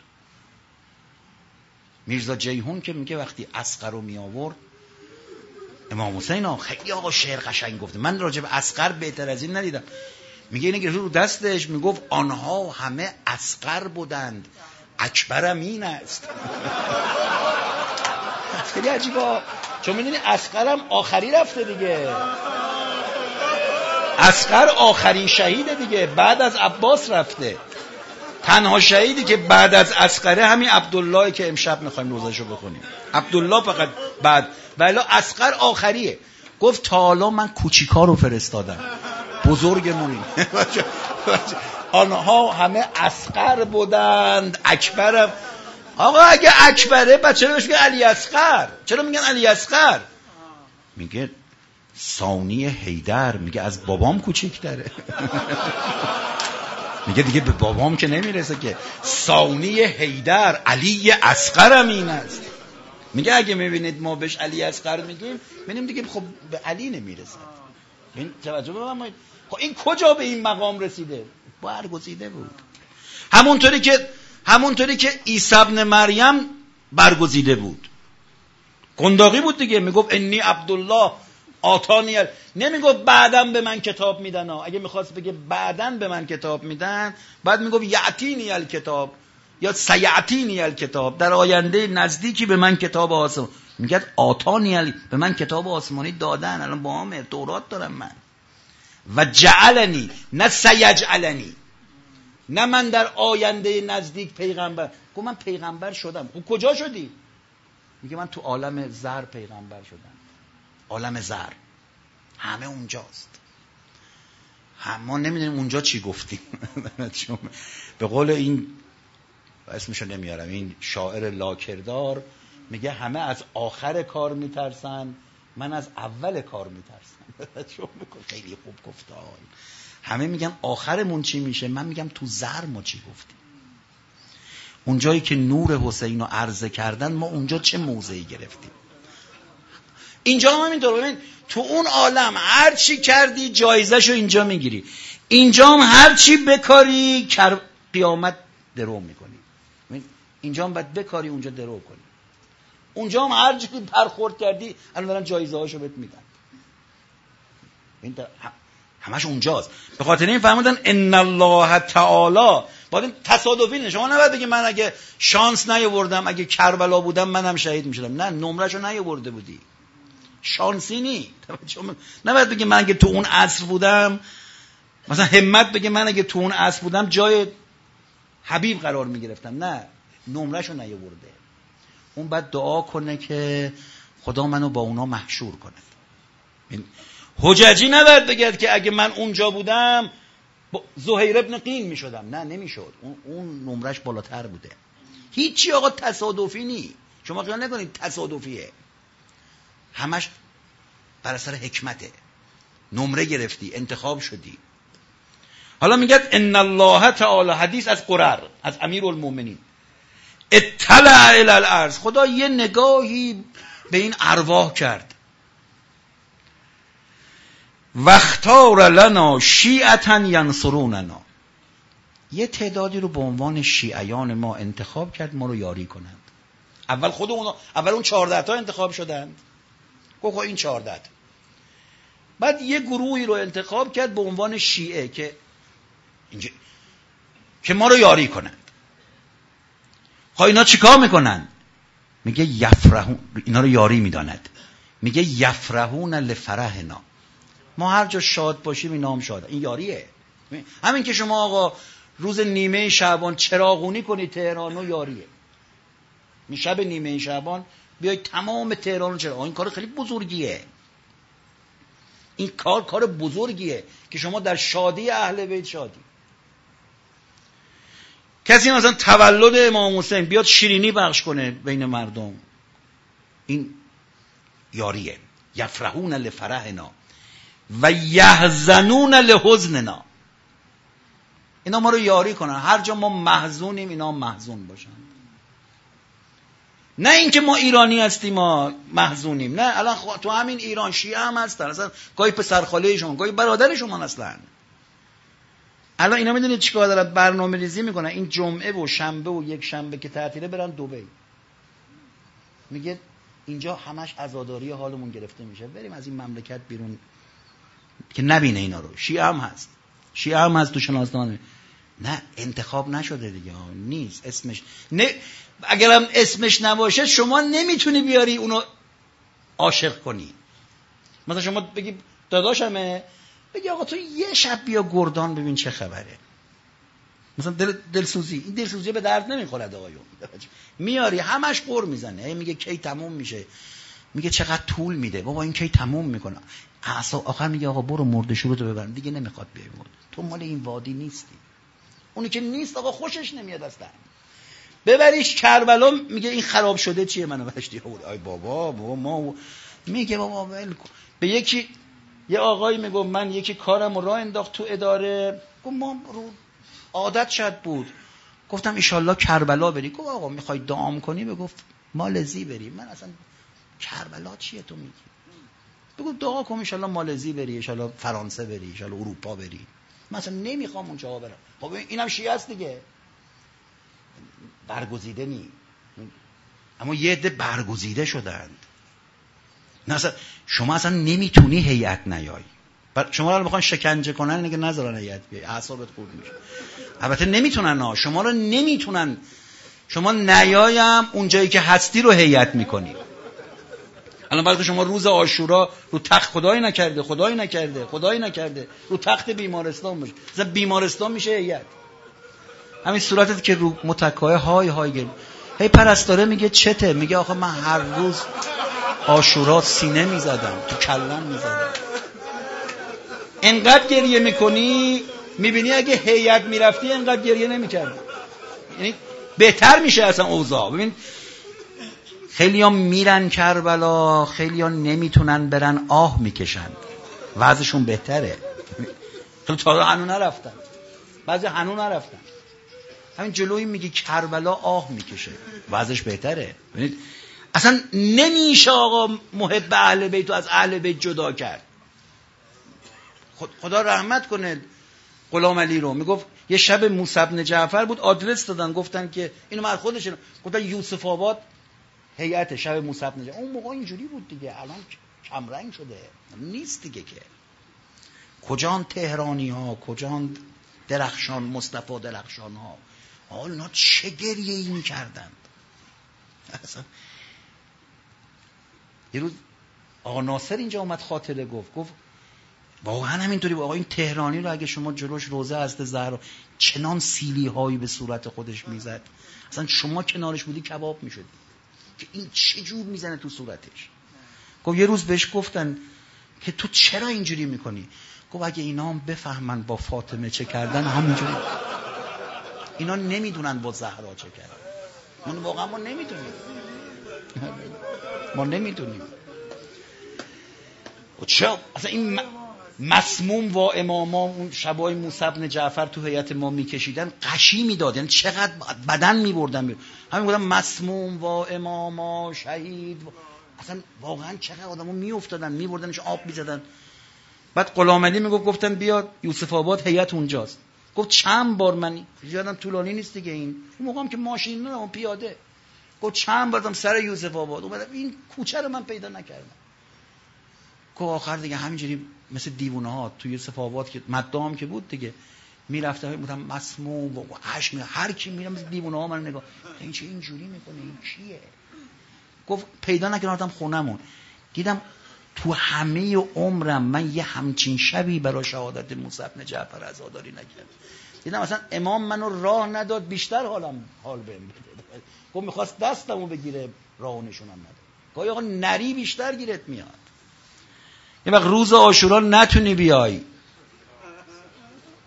میرزا جیهون که میگه وقتی اصغر رو می آورد امام حسین خیلی آقا شعر قشنگ گفته، من راجع به اصغر بهتر از این ندیدم. میگه اینه که رو دستش میگفت آنها همه اصغر بودند، اکبرم این است. خیلی عجیبه، چون میدونی اصغرم آخری رفته دیگه. اصغر آخرین شهیده دیگه، بعد از عباس رفته. تنها شهیدی که بعد از اصغره همین عبدالله که امشب میخوایم روزشو بخونیم. عبدالله فقط بعد، ولی اصغر آخریه. گفت تا حالا من کوچیکا رو فرستادم، بزرگمونی. آنها همه اصغر بودند، اکبرم. آقا اگه اکبره بعد چرا بهش میگن علی اصغر؟ چرا میگن علی اصغر؟ میگه ثانی حیدر، میگه از بابام کوچیک‌تره. میگه دیگه به بابام که نمیرسه که. ثانی حیدر علی اصغرم این است. میگه اگه میبینید ما بهش علی اصغر میگیم ببینیم دیگه خب به علی نمیرسه. این توجه بفرمایید. خب این کجا به این مقام رسیده؟ برگزیده بود. همونطوری که عیسی ابن مریم برگزیده بود. گنداقی بود دیگه، میگفت انی عبدالله آتانی نمیگفت بعدم به من کتاب میدن. اگه میخواست بگه بعدم به من کتاب میدن بعد میگفت یعتینی الکتاب یا سیعتینی الکتاب، در آینده نزدیکی به من کتاب آسمان. میگه آتانی به من کتاب آسمانی دادن، الان با هم تورات دارم من. و جعلنی، نه سیجعلنی، نه من در آینده نزدیک پیغمبر. گفت من پیغمبر شدم. خب کجا شدی؟ میگه من تو عالم زر پیغمبر شدم. عالم زر همه اونجاست. ما نمیدونیم اونجا چی گفتیم. به قول این اسمشو نمیارم، این شاعر لاکردار میگه همه از آخر کار میترسن، من از اول کار میترسم. خیلی خوب گفته. همه میگن آخرمون چی میشه، من میگم تو زر ما چی گفتیم. اونجایی که نور حسین رو عرضه کردن ما اونجا چه موضعی گرفتیم. اینجا هم همینطور. ببین تو اون عالم هر چی کردی جایزه‌شو اینجا میگیری، اینجا هم هر چی بکاری قیامت درو میکنی. اینجا هم باید بکاری اونجا درو کنی. اونجا هم هر چی برخورد کردی الان جایزه‌هاشو بهت میدن. این همش اونجاست. به خاطر این فهمیدن ان الله تعالی. باید تصادفی نه. شما نباید بگی من اگه شانس نیاوردم، اگه کربلا بودم منم شهید میشدم. نه، نمرهشو نیاورده بودی، شانسی نی. نباید بگی من اگه تو اون عصر بودم، مثلا همت بگه من اگه تو اون عصر بودم جای حبیب قرار میگرفتم. نه، نمرهشو نیاورده. اون بعد دعا کنه که خدا منو با اونا محشور کنه. حججی نباید بگه که اگه من اونجا بودم زهیر ابن قین میشدم. نه، نمیشد. اون نمرش بالاتر بوده. هیچی آقا تصادفی نی. شما خیال نکنید تصادفیه، همش بر اثر حکمته. نمره گرفتی، انتخاب شدی. حالا میگه ان الله تعالی، حدیث از قرر، از امیرالمومنین، اطلع الی الارض، خدا یه نگاهی به این ارواح کرد. واختار لنا شیعة ینصروننا، یه تعدادی رو به عنوان شیعیان ما انتخاب کرد ما رو یاری کنند. اول اون 14 تا انتخاب شدند. گفت این 14 تا. بعد یه گروهی رو انتخاب کرد به عنوان شیعه که ما رو یاری کنند. اینا چیکار میکنن؟ میگه یفرحون، اینا رو یاری میداند. میگه یفرحون لفرحنا، ما هر جا شاد باشیم اینا هم شاد. این یاریه. همین که شما آقا روز نیمه شعبان چراغونی کنید تهرانو، یاریه. شب نیمه شعبان بیای تمام تهران رو چراغ. این کار خیلی بزرگیه. این کار بزرگیه که شما در شادی اهل بیت شادی. کسی مثلا تولد امام حسین بیاد شیرینی بخش کنه بین مردم، این یاریه. یفرحون لفرحنا و یحزنون لحزننا، اینا ما رو یاری کنن، هر جا ما محزونیم اینا محزون باشن. نه اینکه ما ایرانی هستیم ما محزونیم، نه. الان تو همین ایران شیعه هم هستن، اصلا گاهی پسرخاله شما، گاهی برادر شما اصلا. الان اینا میدونید چیکار دارن؟ برنامه‌ریزی میکنن این جمعه و شنبه و یک شنبه که تعطیله برن دبی. میگه اینجا همش عزاداری حالمون گرفته میشه، بریم از این مملکت بیرون که نبینه اینا رو. شیعه هم هست، شیعه هم هست تو شناسنامه. نه انتخاب نشده دیگه، نیست اسمش. نه اگرم اسمش نباشه شما نمیتونی بیاری اونو عاشق کنی. مثلا شما بگی داداشمه، بگی آقا تو یه شب بیا گردان ببین چه خبره. مثلا دلسوزی، این دلسوزی به درد نمیخورد آقایون. میاری همش قر میزنه، میگه کی تموم میشه، میگه چقدر طول میده، بابا این کی تموم میکنه. آخر میگه آقا برو مرده شروع تو ببرن، دیگه نمیخواد بیای مرد. تو مال این وادی نیستی. اونی که نیست آقا خوشش نمیاد اصلا. ببریش کربلا، میگه این خراب شده چیه منو بهشتی آورد. ای بابا ما میگه بابا ول کن. به یکی یه آقایی میگه من یکی کارمو راه انداخت تو اداره، گفت ما رو عادت شد بود، گفتم ان شاءالله کربلا بری. گفت آقا میخوای دعام کنی بگفت مالزی بری. من اصلا کربلا چیه تو میگی؟ بگو دعا کن ان شاءالله مالزی بری، ان شاءالله فرانسه بری، ان شاءالله اروپا بری. من اصلا نمیخوام اونجا برم. خب اینم شیعه است دیگه، برگزیده نی، اما یه عده برگزیده شدند. نه اصلا شما اصلا نمیتونی هیئت نیای. شما رو میخوان شکنجه کنن نگه نذارن هیئت بیای، اعصابت خورد میشه. البته نمیتونن شما رو نمیتونن، شما نیایم اون جایی که هستی رو هیئت میکنی. الان وقتی شما روز عاشورا رو تخت خدایی نکرده رو تخت بیمارستان باشه، مثلا بیمارستان میشه هیئت. همین صورتی که رو متکای های گل هی پرستاره میگه چته، میگه آخه من هر روز عاشورا سینه میزدم، تو کلم میزدم. انقدر گریه میکنی میبینی اگه هیئت میرفتی انقدر گریه نمیکردی، یعنی بهتر میشه اصلا اوضاع. ببین خیلی ها میرن کربلا، خیلی ها نمیتونن برن، آه میکشن، وضعشون بهتره. خیلی تا هنو نرفتن، بعضی هنو نرفتن. همین جلوی میگه کربلا آه میکشه، وضعش بهتره. ببینید اصلا نمیشه آقا محب اهل بیت از اهل بیت جدا کرد. خدا رحمت کنه غلام علی رو. میگفت یه شب موسی بن جعفر بود، آدرس دادن گفتن که اینو من خودشون گفتن یوسف آباد هیئت شب موسی بن جعفر. اون موقع اینجوری بود دیگه، الان کمرنگ شده نیست دیگه. که کجان تهرانی ها، کجان درخشان مصطفی درخشان ها، حالا چه گریه این کردند. اصلا یه روز آقا ناصر اینجا اومد خاطره گفت واقعا همینطوری بود. آقا این تهرانی رو اگه شما جلوش روزه حضرت زهرا چنان سیلی هایی به صورت خودش میزد، اصلا شما کنارش بودی کباب میشدی که این چه جور میزنه تو صورتش. گفت یه روز بهش گفتن که تو چرا اینجوری میکنی؟ گفت اگه اینا هم بفهمن با فاطمه چه کردن همینجوری. اینا نمیدونن با زهرا چه کردن. من واقعا ما نمیدونیم. و چه اصلا این مسموم و اماما اون شبای موسی بن جعفر تو هیئت ما میکشیدن، قشی میداد، یعنی چقدر بدن میبردن. همین بودن مسموم و اماما شهید اصلا واقعا چقدر آدمو میافتادن میبردنش آب میزدن. بعد غلام علی گفتن بیا یوسف آباد هیئت اونجاست. گفت چند بار من یادم طولانی نیست دیگه، این موقعم که ماشین نه پیاده. گفت چند بارم سر یوسف آباد اومدم این کوچه رو من پیدا نکردم. گفت آخر دیگه همینجوری مثل دیوونه ها تو یوسف آباد که مدام که بود دیگه میرفتم بودم مسموم و عشق هر کی میرم مثل دیوونه ها من نگاه این چه اینجوری میکنه، این کیه؟ گفت پیدا نکردم خونمون. دیدم تو همه عمرم من یه همچین شبی برای شهادت موسی بن جعفر عزاداری نکردم. دیدم مثلا امام منو راه نداد بیشتر حال بهم بده. گفت میخواست دستمو بگیره راه نشونم نداد. گاهی آقا نری بیشتر گیرت میاد. یه وقت روز عاشورا نتونی بیای،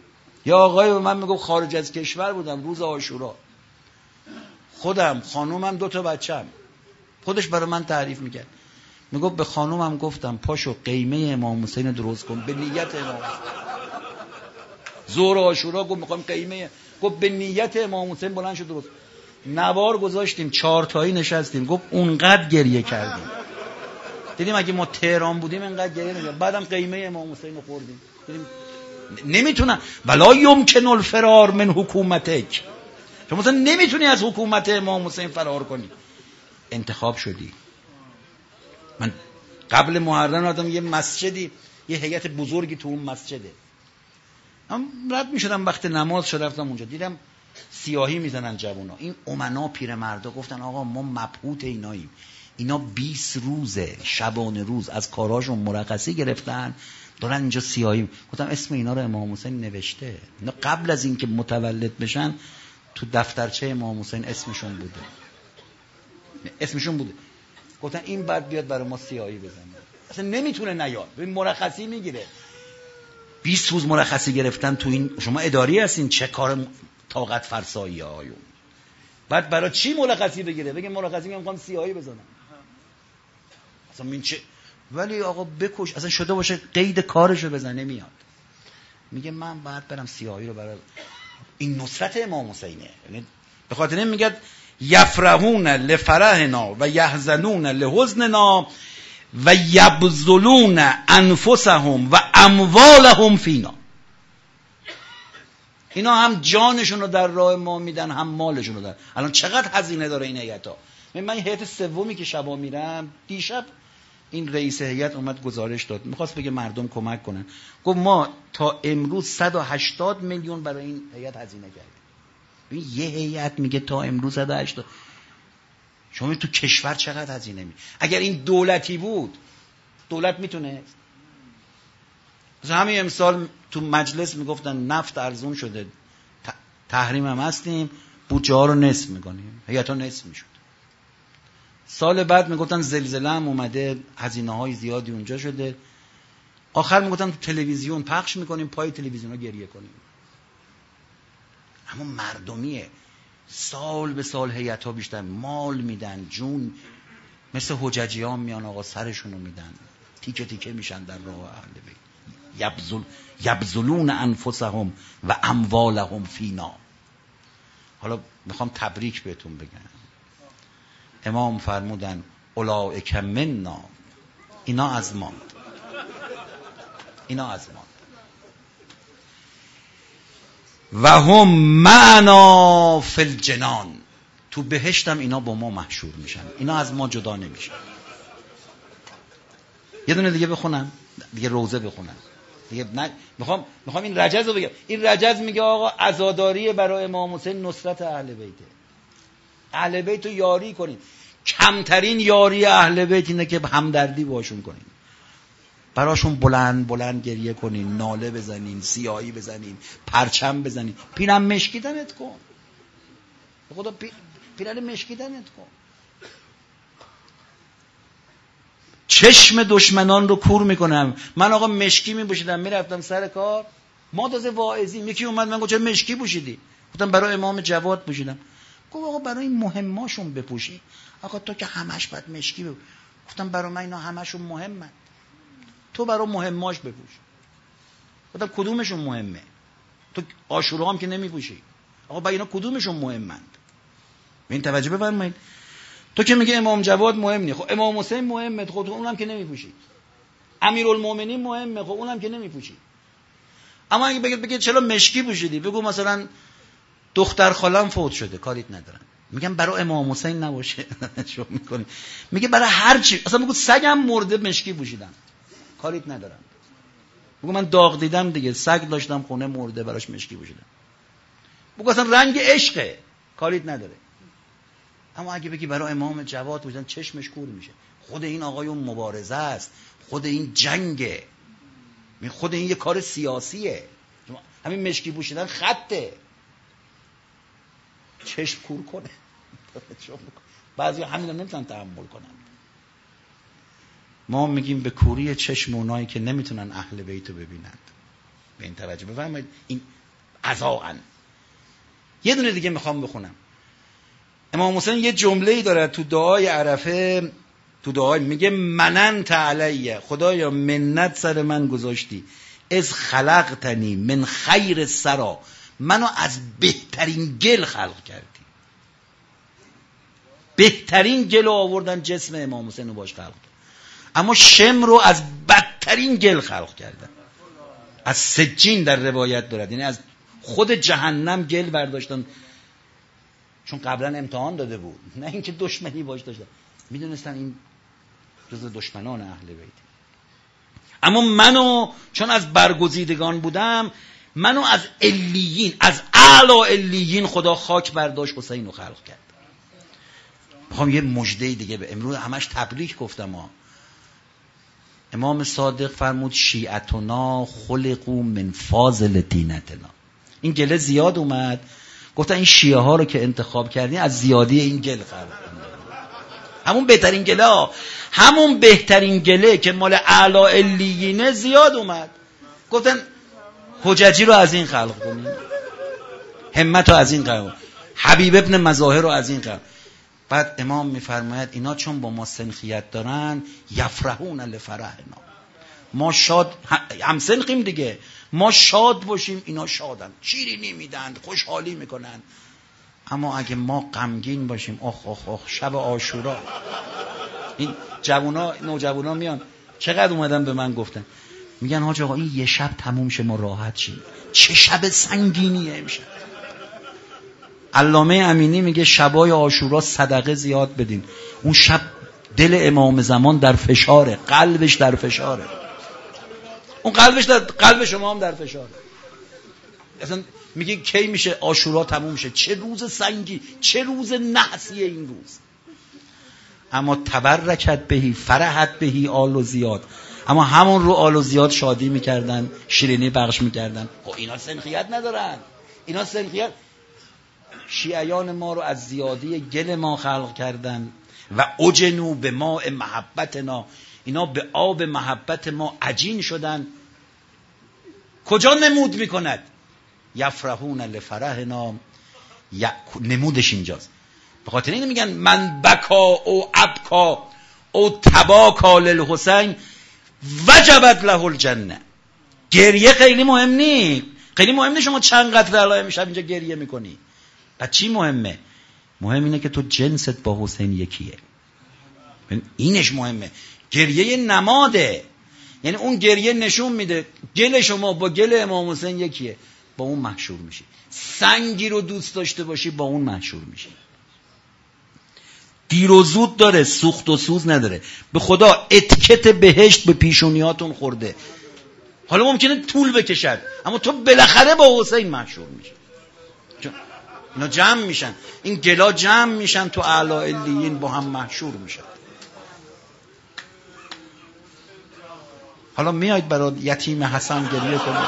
یا آقای به من میگفت خارج از کشور بودم روز عاشورا، خودم خانومم 2 تا بچه‌م، خودش برای من تعریف میکرد، میگفت به خانومم گفتم پاشو قیمه امام حسین درست کن به نیت امام حسین. ظهر عاشورا گفت میخوام قیمه، گفت به نیت امام حسین بلند شد درست. نوار گذاشتیم 4 تایی نشستیم، گفت اونقدر گریه کردیم دیدیم اگه ما تهران بودیم اینقدر گریه نمی‌کردیم. بعدم قیمه امام حسین رو خوردیم. نمیتونن ولا یمکن الفرار من حکومتک، شما مثلا نمیتونی از حکومت امام حسین فرار کنی. انتخاب شدی. من قبل محرم رفتم یه مسجدی، یه هیئت بزرگی تو اون مسجده، من رد میشدم وقت نماز شد رفتم اونجا، دیدم سیاهی میزنن جوونا، این امنا پیرمردا گفتن آقا ما مبهوت ایناییم، اینا 20 روزه شبانه روز از کاراشون مرخصی گرفتن دارن اینجا سیاهی. گفتم اسم اینا رو امام حسین نوشته، اینا قبل از اینکه متولد بشن تو دفترچه امام حسین اسمشون بوده. گفتن این بعد بیاد برای ما سیاهی بزنه، اصلا نمیتونه نیاد، ببین مرخصی میگیره. 20 روز مرخصی گرفتن تو این، شما اداری هستین چه کار طاقت فرسایی آیون. بعد برای چی مرخصی بگیره؟ بگه مرخصی میگم سیاهی بزنم، اصلا این چه؟ ولی آقا بکش، اصلا شده باشه قید کارشو بزنه میاد، میگه من باید برم سیاهی رو برای این نصرت امام حسینه. یعنی به خاطر این میگه یفرحون لفرحنا و یحزنون لحزننا و یبذلون انفسهم و اموالهم فینا. اینا هم جانشون رو در راه ما میدن هم مالشون رو در. الان چقدر هزینه داره این هیئت‌ها. من هیئت سومی که شبا میرم، دیشب این رئیس هیئت اومد گزارش داد، میخواست بگه مردم کمک کنن، گفت ما تا امروز 180 میلیون برای این هیئت هزینه کردیم. یه هیئت میگه تا امروز 180. شما تو کشور چقدر هزینه می؟ اگر این دولتی بود، دولت میتونه همین امسال تو مجلس میگفتن نفت ارزون شده، تحریم هم هستیم، بودجه ها رو نصف میکنیم، هیئت ها نصف میشد. سال بعد میگفتن زلزله هم اومده، هزینه های زیادی اونجا شده، آخر میگفتن تو تلویزیون پخش میکنیم، پای تلویزیون ها گریه کنیم. اما مردمیه، سال به سال هیئت ها بیشتر مال میدن، جون، مثل حججی ها میان آقا سرشونو میدن، تیکه تیکه میشن در راه اهل بیت. یبذلون انفسهم و اموالهم فینا. حالا میخوام تبریک بهتون بگم، امام فرمودن اولئک منا، اینا از ما، اینا از ما، و هم معنا فی الجنان، تو بهشتم اینا با ما محشور میشن، اینا از ما جدا نمیشن. یه دونه دیگه بخونم، دیگه روزه بخونم دیگه. نه میخوام این رجز رو بگم. این رجز میگه آقا عزاداری برای امام حسین نصرت اهل بیته. اهل بیت رو یاری کنید. کمترین یاری اهل بیت اینه که همدردی باشون کنین، براشون بلند بلند گریه کنین، ناله بزنین، سیاهی بزنین، پرچم بزنین، پیرن مشکیدنت کن، خدا پیرن مشکیدنت کن. چشم دشمنان رو کور میکنم. من آقا مشکی میپوشیدم میرفتم سر کار، ما تازه واعظیم، یکی اومد من گفت چه مشکی پوشیدی؟ گفتم برای امام جواد پوشیدم. گفت آقا برای این مهماشون بپوشی. آقا تو که همش باید مشکی بپوشی. گفتم برای من اینا همشون مهمن، تو برای مهماش بپوش. گفتم کدومشون مهمه؟ تو عاشورا هم که نمیپوشی. آقا با اینا کدومشون مهمند؟ این توجه بفرمایید. تو که میگه امام جواد مهم نیست، خب امام حسین مهمه، خب اونم که نمیپوشی. امیرالمومنین مهمه، خب اونم که نمیپوشی. اما اگه بگه چرا مشکی پوشیدی، بگو مثلا دختر خالم فوت شده، کاریت ندارن. میگم برای امام حسین نباشه. شو میکنی. میگه برای هر چی، اصلا بگو سگم مرده مشکی پوشیدم، کاریت ندارن. بگو من داغ دیدم دیگه، سگ داشتم خونه مرده براش مشکی پوشیدم. بگو اصلا رنگ عشقه، کاریت نداره. اما اگه بگی برای امام جواد پوشیدن، چشمش کور میشه. خود این آقایون مبارزه است، خود این جنگه، خود این یه کار سیاسیه. همین مشکی پوشیدن خطه، چشم کور کنه. بعضی همین رو نمیتونن تحمل کنن. ما میگیم به کوری چشم اونایی که نمیتونن اهل بیت رو ببینند. به این توجه بفرمایید. این عزاءً. یه دونه دیگه میخوام بخونم. امام حسین یه جمله‌ای داره تو دعای عرفه، تو دعای میگه مننت علیه، خدایا منت سر من گذاشتی، از خلقتنی من خیر سرا، منو از بهترین گل خلق کردی. بهترین گل رو آوردن جسم امام حسین رو باش خلق کرد، اما شم رو از بدترین گل خلق کردن. از سجین در روایت دارد، یعنی از خود جهنم گل برداشتن، چون قبلا امتحان داده بود، نه اینکه دشمنی باش داشتن، میدونستن این جزو دشمنان اهل بیت. اما منو چون از برگزیدگان بودم، منو از علیین، از اعلی علیین خدا خاک برداشت، حسین رو خلق کرد. میخوام یه مژده دیگه به امروز همش تبریک گفتم ها. امام صادق فرمود شیعتنا خلقو من فاضل دینتنا. این گله زیاد اومد، گفتن این شیعه ها رو که انتخاب کردین از زیادی این گل خلق کردین. همون بهترین گله ها، همون بهترین گله که مال اعلی علیینه زیاد اومد، گفتن حججی رو از این خلق کنین، همت رو از این خلق کنین، حبیب ابن مظاهر رو از این خلق. بعد امام میفرماید اینا چون با ما سنخیت دارن یفرحون لفرحنا، ما شاد هم سنخیم دیگه، ما شاد باشیم اینا شادن، شیرینی میدن، خوشحالی میکنن. اما اگه ما غمگین باشیم، آخ آخ آخ شب عاشورا، این جوونا نوجوانا میان چقدر اومدن به من گفتن، میگن حاج آقا این یه شب تموم شه ما راحت شیم، چه شب سنگینیه امشب. علامه امینی میگه شبای عاشورا صدقه زیاد بدین، اون شب دل امام زمان در فشاره، قلبش در فشاره، اون قلب شما هم در فشاره. اصلا میگه کی میشه عاشورا تموم شه، چه روز سنگی، چه روز نحسیه این روز. اما تبرکت بهی فرحت بهی آل و زیاد، اما همون رو آل و زیاد شادی میکردن، شیرینی بخش میکردن. خب اینا سنخیت ندارن، اینا سنخیت. شیعیان ما رو از زیادی گل ما خلق کردن و اجنو به ماء محبتنا، اینا به آب محبت ما عجین شدن. کجا نمود میکند؟ یفرحون لفرحنا، نمودش اینجاست. به خاطر این میگن من بکا او ابکا او تباکا للحسین وجبت له الجنه. گریه خیلی مهم نیست، خیلی مهم نیست شما چند قطره علائم شب اینجا گریه میکنی. بعد چی مهمه؟ مهم اینه که تو جنست با حسین یکیه، اینش مهمه. گریه نماده، یعنی اون گریه نشون میده گل شما با گل امام حسین یکیه، با اون محشور میشی. سنگی رو دوست داشته باشی با اون محشور میشی. دیر و زود داره، سوخت و سوز نداره. به خدا اتکت بهشت به پیشونیاتون خورده، حالا ممکنه طول بکشد اما تو بالاخره با حسین محشور میشی. اینا جمع میشن، این گلا جمع میشن تو اعلی علیین با هم محشور میشن. حالا میاید برای یتیم حسن گریه کنید.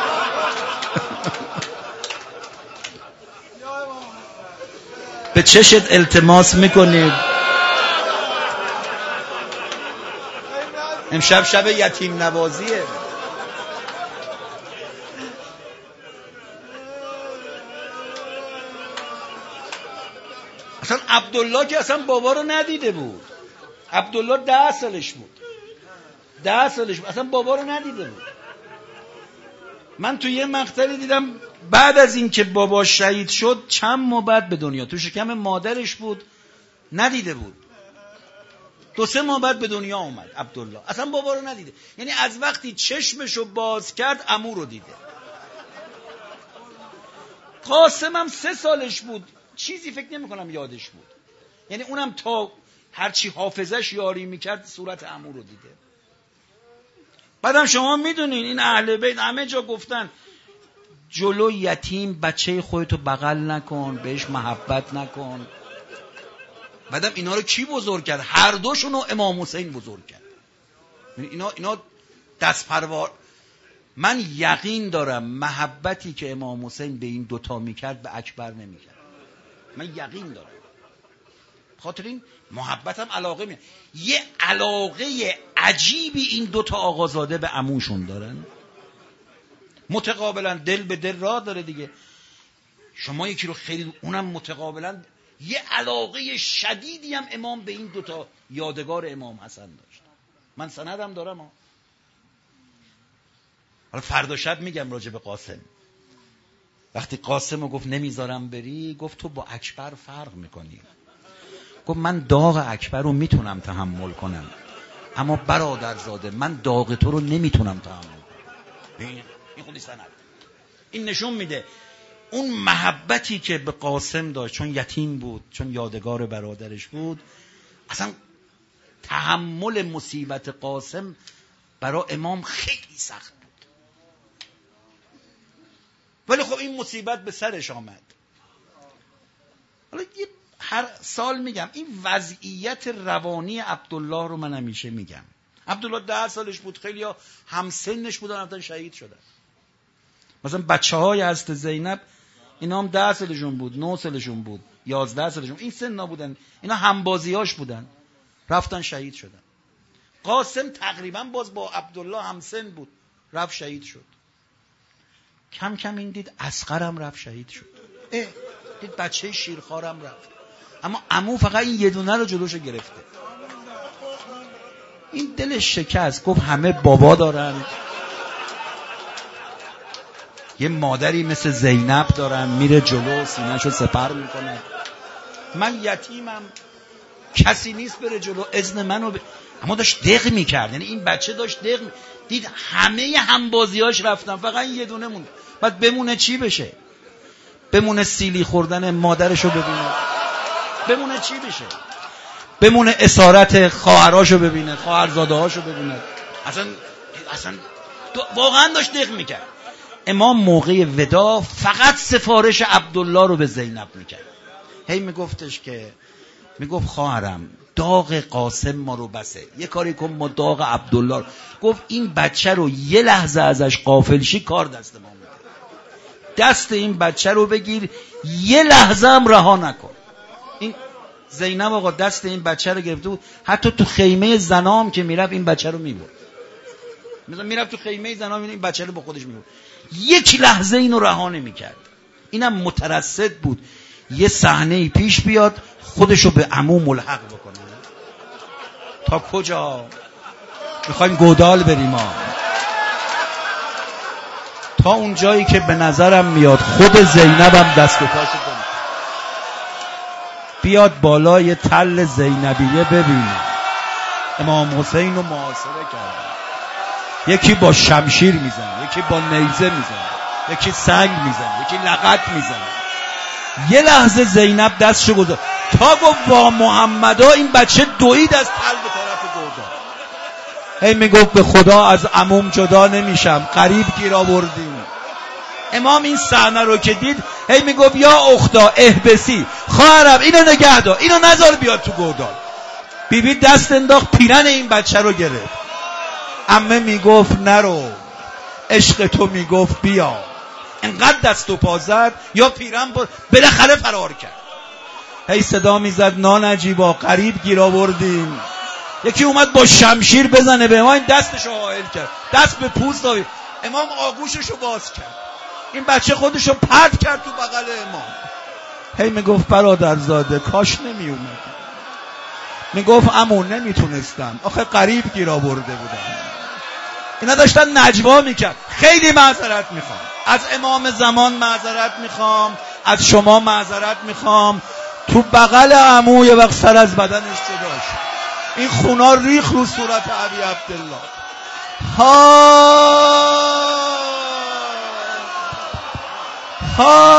به چشت التماس میکنید. امشب شب یتیم نوازیه. اصلا عبدالله که اصلا بابا رو ندیده بود، عبدالله 10 سالش بود، 10 سالش بود، اصلا بابا رو ندیده بود. من تو یه مقطعی دیدم بعد از این که بابا شهید شد چند ماه بعد به دنیا، تو شکم مادرش بود ندیده بود، 2-3 ماه بعد به دنیا اومد عبدالله، اصلا بابا رو ندیده. یعنی از وقتی چشمشو باز کرد عمو رو دیده. قاسمم 3 سالش بود، چیزی فکر نمی کنم یادش بود، یعنی اونم تا هرچی حافظش یاری میکرد صورت عمو رو دیده. بعدم شما میدونین این اهل بیت همه جا گفتن جلو یتیم بچه خودتو بغل نکن، بهش محبت نکن. بعدم اینا رو کی بزرگ کرد؟ هر دوشونو امام حسین بزرگ کرد. اینا دست پروار. من یقین دارم محبتی که امام حسین به این دوتا میکرد به اکبر نمیکرد، من یقین دارم. خاطر این محبتم علاقه میاد. یه علاقه عجیبی این دوتا آقازاده به عموشون دارن. متقابلا دل به دل راه داره دیگه. شما یکی رو خیلی، اونم متقابلا یه علاقه شدیدی هم امام به این دوتا یادگار امام حسن داشت. من سندم دارم ها. حالا فردا شب میگم راجع به قاسم. وقتی قاسم رو گفت نمیذارم بری، گفت تو با اکبر فرق میکنی. گفت من داغ اکبر رو میتونم تحمل کنم، اما برادرزاده من داغ تو رو نمیتونم تحمل کنم. این خودی سند. این نشون میده اون محبتی که به قاسم داشت، چون یتیم بود، چون یادگار برادرش بود، اصلا تحمل مصیبت قاسم برای امام خیلی سخت بود. ولی خب این مصیبت به سرش آمد. حالا هر سال میگم این وضعیت روانی عبدالله رو من همیشه میگم. عبدالله 10 سالش بود، خیلی ها همسنش بودن رفتن شهید شدن. مثلا بچه های حضرت زینب اینا هم 10 سالشون بود، 9 سالشون بود، 11 سالشون، این سنا بودن، اینا همبازیاش بودن رفتن شهید شدن. قاسم تقریبا باز با عبدالله همسن بود، رفت شهید شد. کم کم این دید اصغرم رفت شهید شد، دید بچه شیرخوارم رفت، اما عمو فقط این یه دونه رو جلوشو گرفته. این دلش شکست، گفت همه بابا دارن، یه مادری مثل زینب دارن، میره جلو سینه‌شو سپر میکنه، من یتیمم کسی نیست بره جلو اذن منو اما داشت دق میکرد. یعنی این بچه داشت دق دید همه همبازیاش رفتن، فقط این یه دونه مونده. بعد بمونه چی بشه؟ بمونه سیلی خوردن مادرشو ببینه؟ بمونه چی بشه؟ بمونه اسارت خواهراشو ببینه، خواهرزاده‌هاشو ببینه؟ اصلا واقعا داشت دق میکرد. امام موقع ودا فقط سفارش عبدالله رو به زینب میکرد. هی میگفت خواهرم داغ قاسم ما رو بسه، یه کاری کن ما داغ عبدالله رو. گفت این بچه رو یه لحظه ازش غافل شی کار دست ما میده. دست این بچه رو بگیر یه لحظه هم رها نکن. این زینب آقا دست این بچه رو گرفته بود، حتی تو خیمه زنام که میرفت این بچه رو میبرد، مثلا میرفت تو خیمه زنام این بچه رو با خودش میبرد، یک لحظه اینو رها نمیکرد. اینم مترصد بود یه صحنه پیش بیاد خودشو به عمو ملحق بکنه. تا کجا میخوایم گودال بریم ما؟ تا اون جایی که به نظرم میاد خود زینبم دست و پاشو کنه بیاد بالای تل زینبیه ببینه. امام حسین رو محاصره کرده، یکی با شمشیر میزنه، یکی با نیزه میزنه، یکی سنگ میزنه، یکی لغت میزنه. یه لحظه زینب دستشو گذاشت تا گفت با محمدا این بچه دوید از تل به طرف گودال. هی میگفت به خدا از عموم جدا نمیشم، قریب گیر آوردیم. امام این صحنه رو که دید هی میگفت یا اختا احبسی، خواهرم اینو نگه دار، اینو نذار بیاد تو گودال. بیبی دست انداخت پیرن این بچه رو گرفت. عمه میگفت نرو، عشق تو میگفت بیا. انقدر دست و پا زد یا پیرن بالاخره فرار کرد. هی صدا میزد نانجیبا قریب گیر آوردیم. یکی اومد با شمشیر بزنه به ما، این دستشو حائل کرد، دست به پوست داد. امام آغوششو باز کرد، این بچه خودشو پرت کرد تو بغل امام. هی میگفت برادرزاده کاش نمی اومد. میگفت عمو نمیتونستم، آخه قریب گیر آورده بودم. اینا داشتن نجوا میکرد. خیلی معذرت میخوام از امام زمان، معذرت میخوام از شما، معذرت میخوام. تو بغل عمو یه وقت سر از بدنش جدا شد، این خونا ریخ رو صورت ابی عبدالله. ها